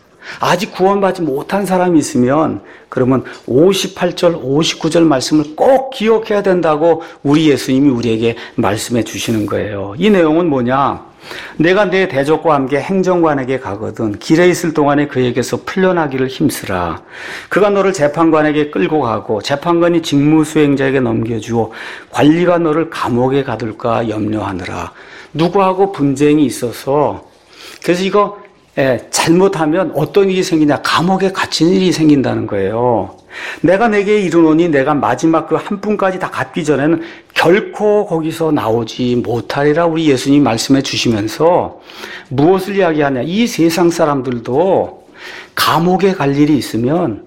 아직 구원받지 못한 사람이 있으면 그러면 오십팔 절, 오십구 절 말씀을 꼭 기억해야 된다고 우리 예수님이 우리에게 말씀해 주시는 거예요. 이 내용은 뭐냐? 내가 내 대적과 함께 행정관에게 가거든 길에 있을 동안에 그에게서 풀려나기를 힘쓰라. 그가 너를 재판관에게 끌고 가고 재판관이 직무수행자에게 넘겨주어 관리가 너를 감옥에 가둘까 염려하느라. 누구하고 분쟁이 있어서 그래서 이거 예, 잘못하면 어떤 일이 생기냐? 감옥에 갇힌 일이 생긴다는 거예요. 내가 내게 이르노니 내가 마지막 그 한 분까지 다 갚기 전에는 결코 거기서 나오지 못하리라 우리 예수님 말씀해 주시면서 무엇을 이야기하냐? 이 세상 사람들도 감옥에 갈 일이 있으면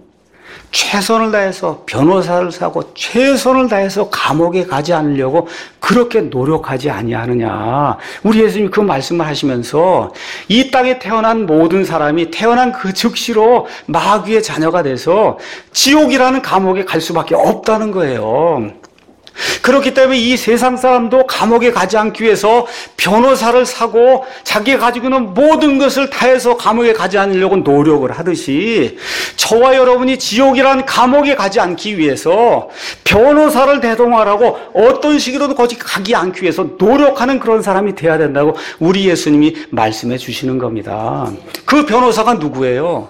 최선을 다해서 변호사를 사고 최선을 다해서 감옥에 가지 않으려고 그렇게 노력하지 아니하느냐. 우리 예수님이 그 말씀을 하시면서 이 땅에 태어난 모든 사람이 태어난 그 즉시로 마귀의 자녀가 돼서 지옥이라는 감옥에 갈 수밖에 없다는 거예요. 그렇기 때문에 이 세상 사람도 감옥에 가지 않기 위해서 변호사를 사고 자기가 가지고 있는 모든 것을 다해서 감옥에 가지 않으려고 노력을 하듯이 저와 여러분이 지옥이라는 감옥에 가지 않기 위해서 변호사를 대동하라고 어떤 식으로든 거기 가기 않기 위해서 노력하는 그런 사람이 돼야 된다고 우리 예수님이 말씀해 주시는 겁니다. 그 변호사가 누구예요?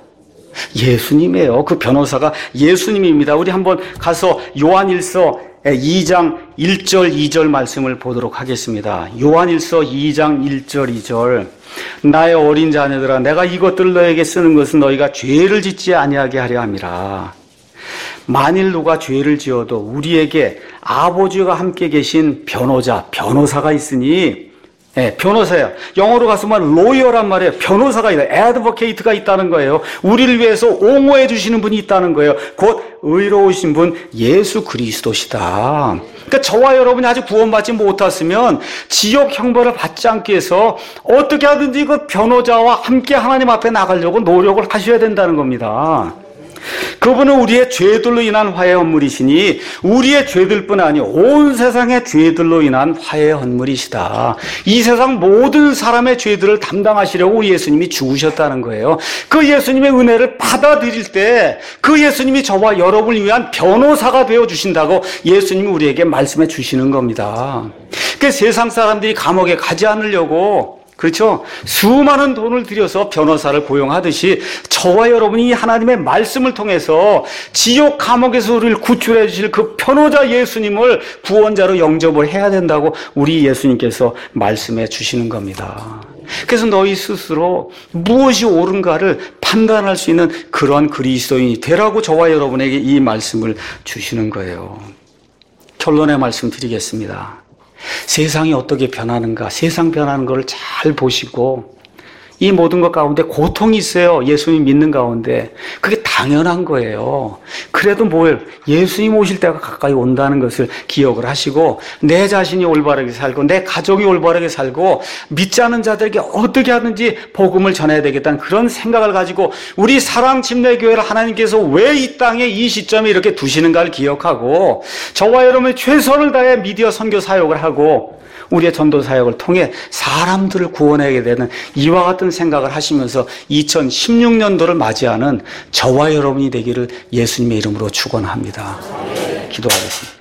예수님이에요. 그 변호사가 예수님입니다. 우리 한번 가서 요한일서 이 장 일 절 이 절 말씀을 보도록 하겠습니다. 요한일서 이 장 일 절 이 절 나의 어린 자녀들아 내가 이것들을 너에게 쓰는 것은 너희가 죄를 짓지 아니하게 하려 함이라. 만일 누가 죄를 지어도 우리에게 아버지와 함께 계신 변호자, 변호사가 있으니 네, 변호사예요. 영어로 가서 말 로이어란 말이에요. 변호사가 있다. 애드버케이트가 있다는 거예요. 우리를 위해서 옹호해 주시는 분이 있다는 거예요. 곧 의로우신 분 예수 그리스도시다. 그러니까 저와 여러분이 아직 구원받지 못했으면 지옥 형벌을 받지 않기 위해서 어떻게 하든지 그 변호자와 함께 하나님 앞에 나가려고 노력을 하셔야 된다는 겁니다. 그분은 우리의 죄들로 인한 화해 헌물이시니 우리의 죄들뿐 아니요 온 세상의 죄들로 인한 화해 헌물이시다. 이 세상 모든 사람의 죄들을 담당하시려고 우리 예수님이 죽으셨다는 거예요. 그 예수님의 은혜를 받아들일 때 그 예수님이 저와 여러분을 위한 변호사가 되어주신다고 예수님이 우리에게 말씀해 주시는 겁니다. 그 세상 사람들이 감옥에 가지 않으려고 그렇죠? 수많은 돈을 들여서 변호사를 고용하듯이 저와 여러분이 하나님의 말씀을 통해서 지옥 감옥에서 우리를 구출해 주실 그 변호자 예수님을 구원자로 영접을 해야 된다고 우리 예수님께서 말씀해 주시는 겁니다. 그래서 너희 스스로 무엇이 옳은가를 판단할 수 있는 그러한 그리스도인이 되라고 저와 여러분에게 이 말씀을 주시는 거예요. 결론의 말씀 드리겠습니다. 세상이 어떻게 변하는가, 세상 변하는 것을 잘 보시고 이 모든 것 가운데 고통이 있어요. 예수님 믿는 가운데. 그게 당연한 거예요. 그래도 뭐예요? 예수님 오실 때가 가까이 온다는 것을 기억을 하시고 내 자신이 올바르게 살고 내 가족이 올바르게 살고 믿지 않는 자들에게 어떻게 하든지 복음을 전해야 되겠다는 그런 생각을 가지고 우리 사랑침례교회를 하나님께서 왜 이 땅에 이 시점에 이렇게 두시는가를 기억하고 저와 여러분이 최선을 다해 미디어 선교 사역을 하고 우리의 전도 사역을 통해 사람들을 구원하게 되는 이와 같은 생각을 하시면서 이천십육 년도를 맞이하는 저와 여러분이 되기를 예수님의 이름으로 축원합니다. 기도하겠습니다.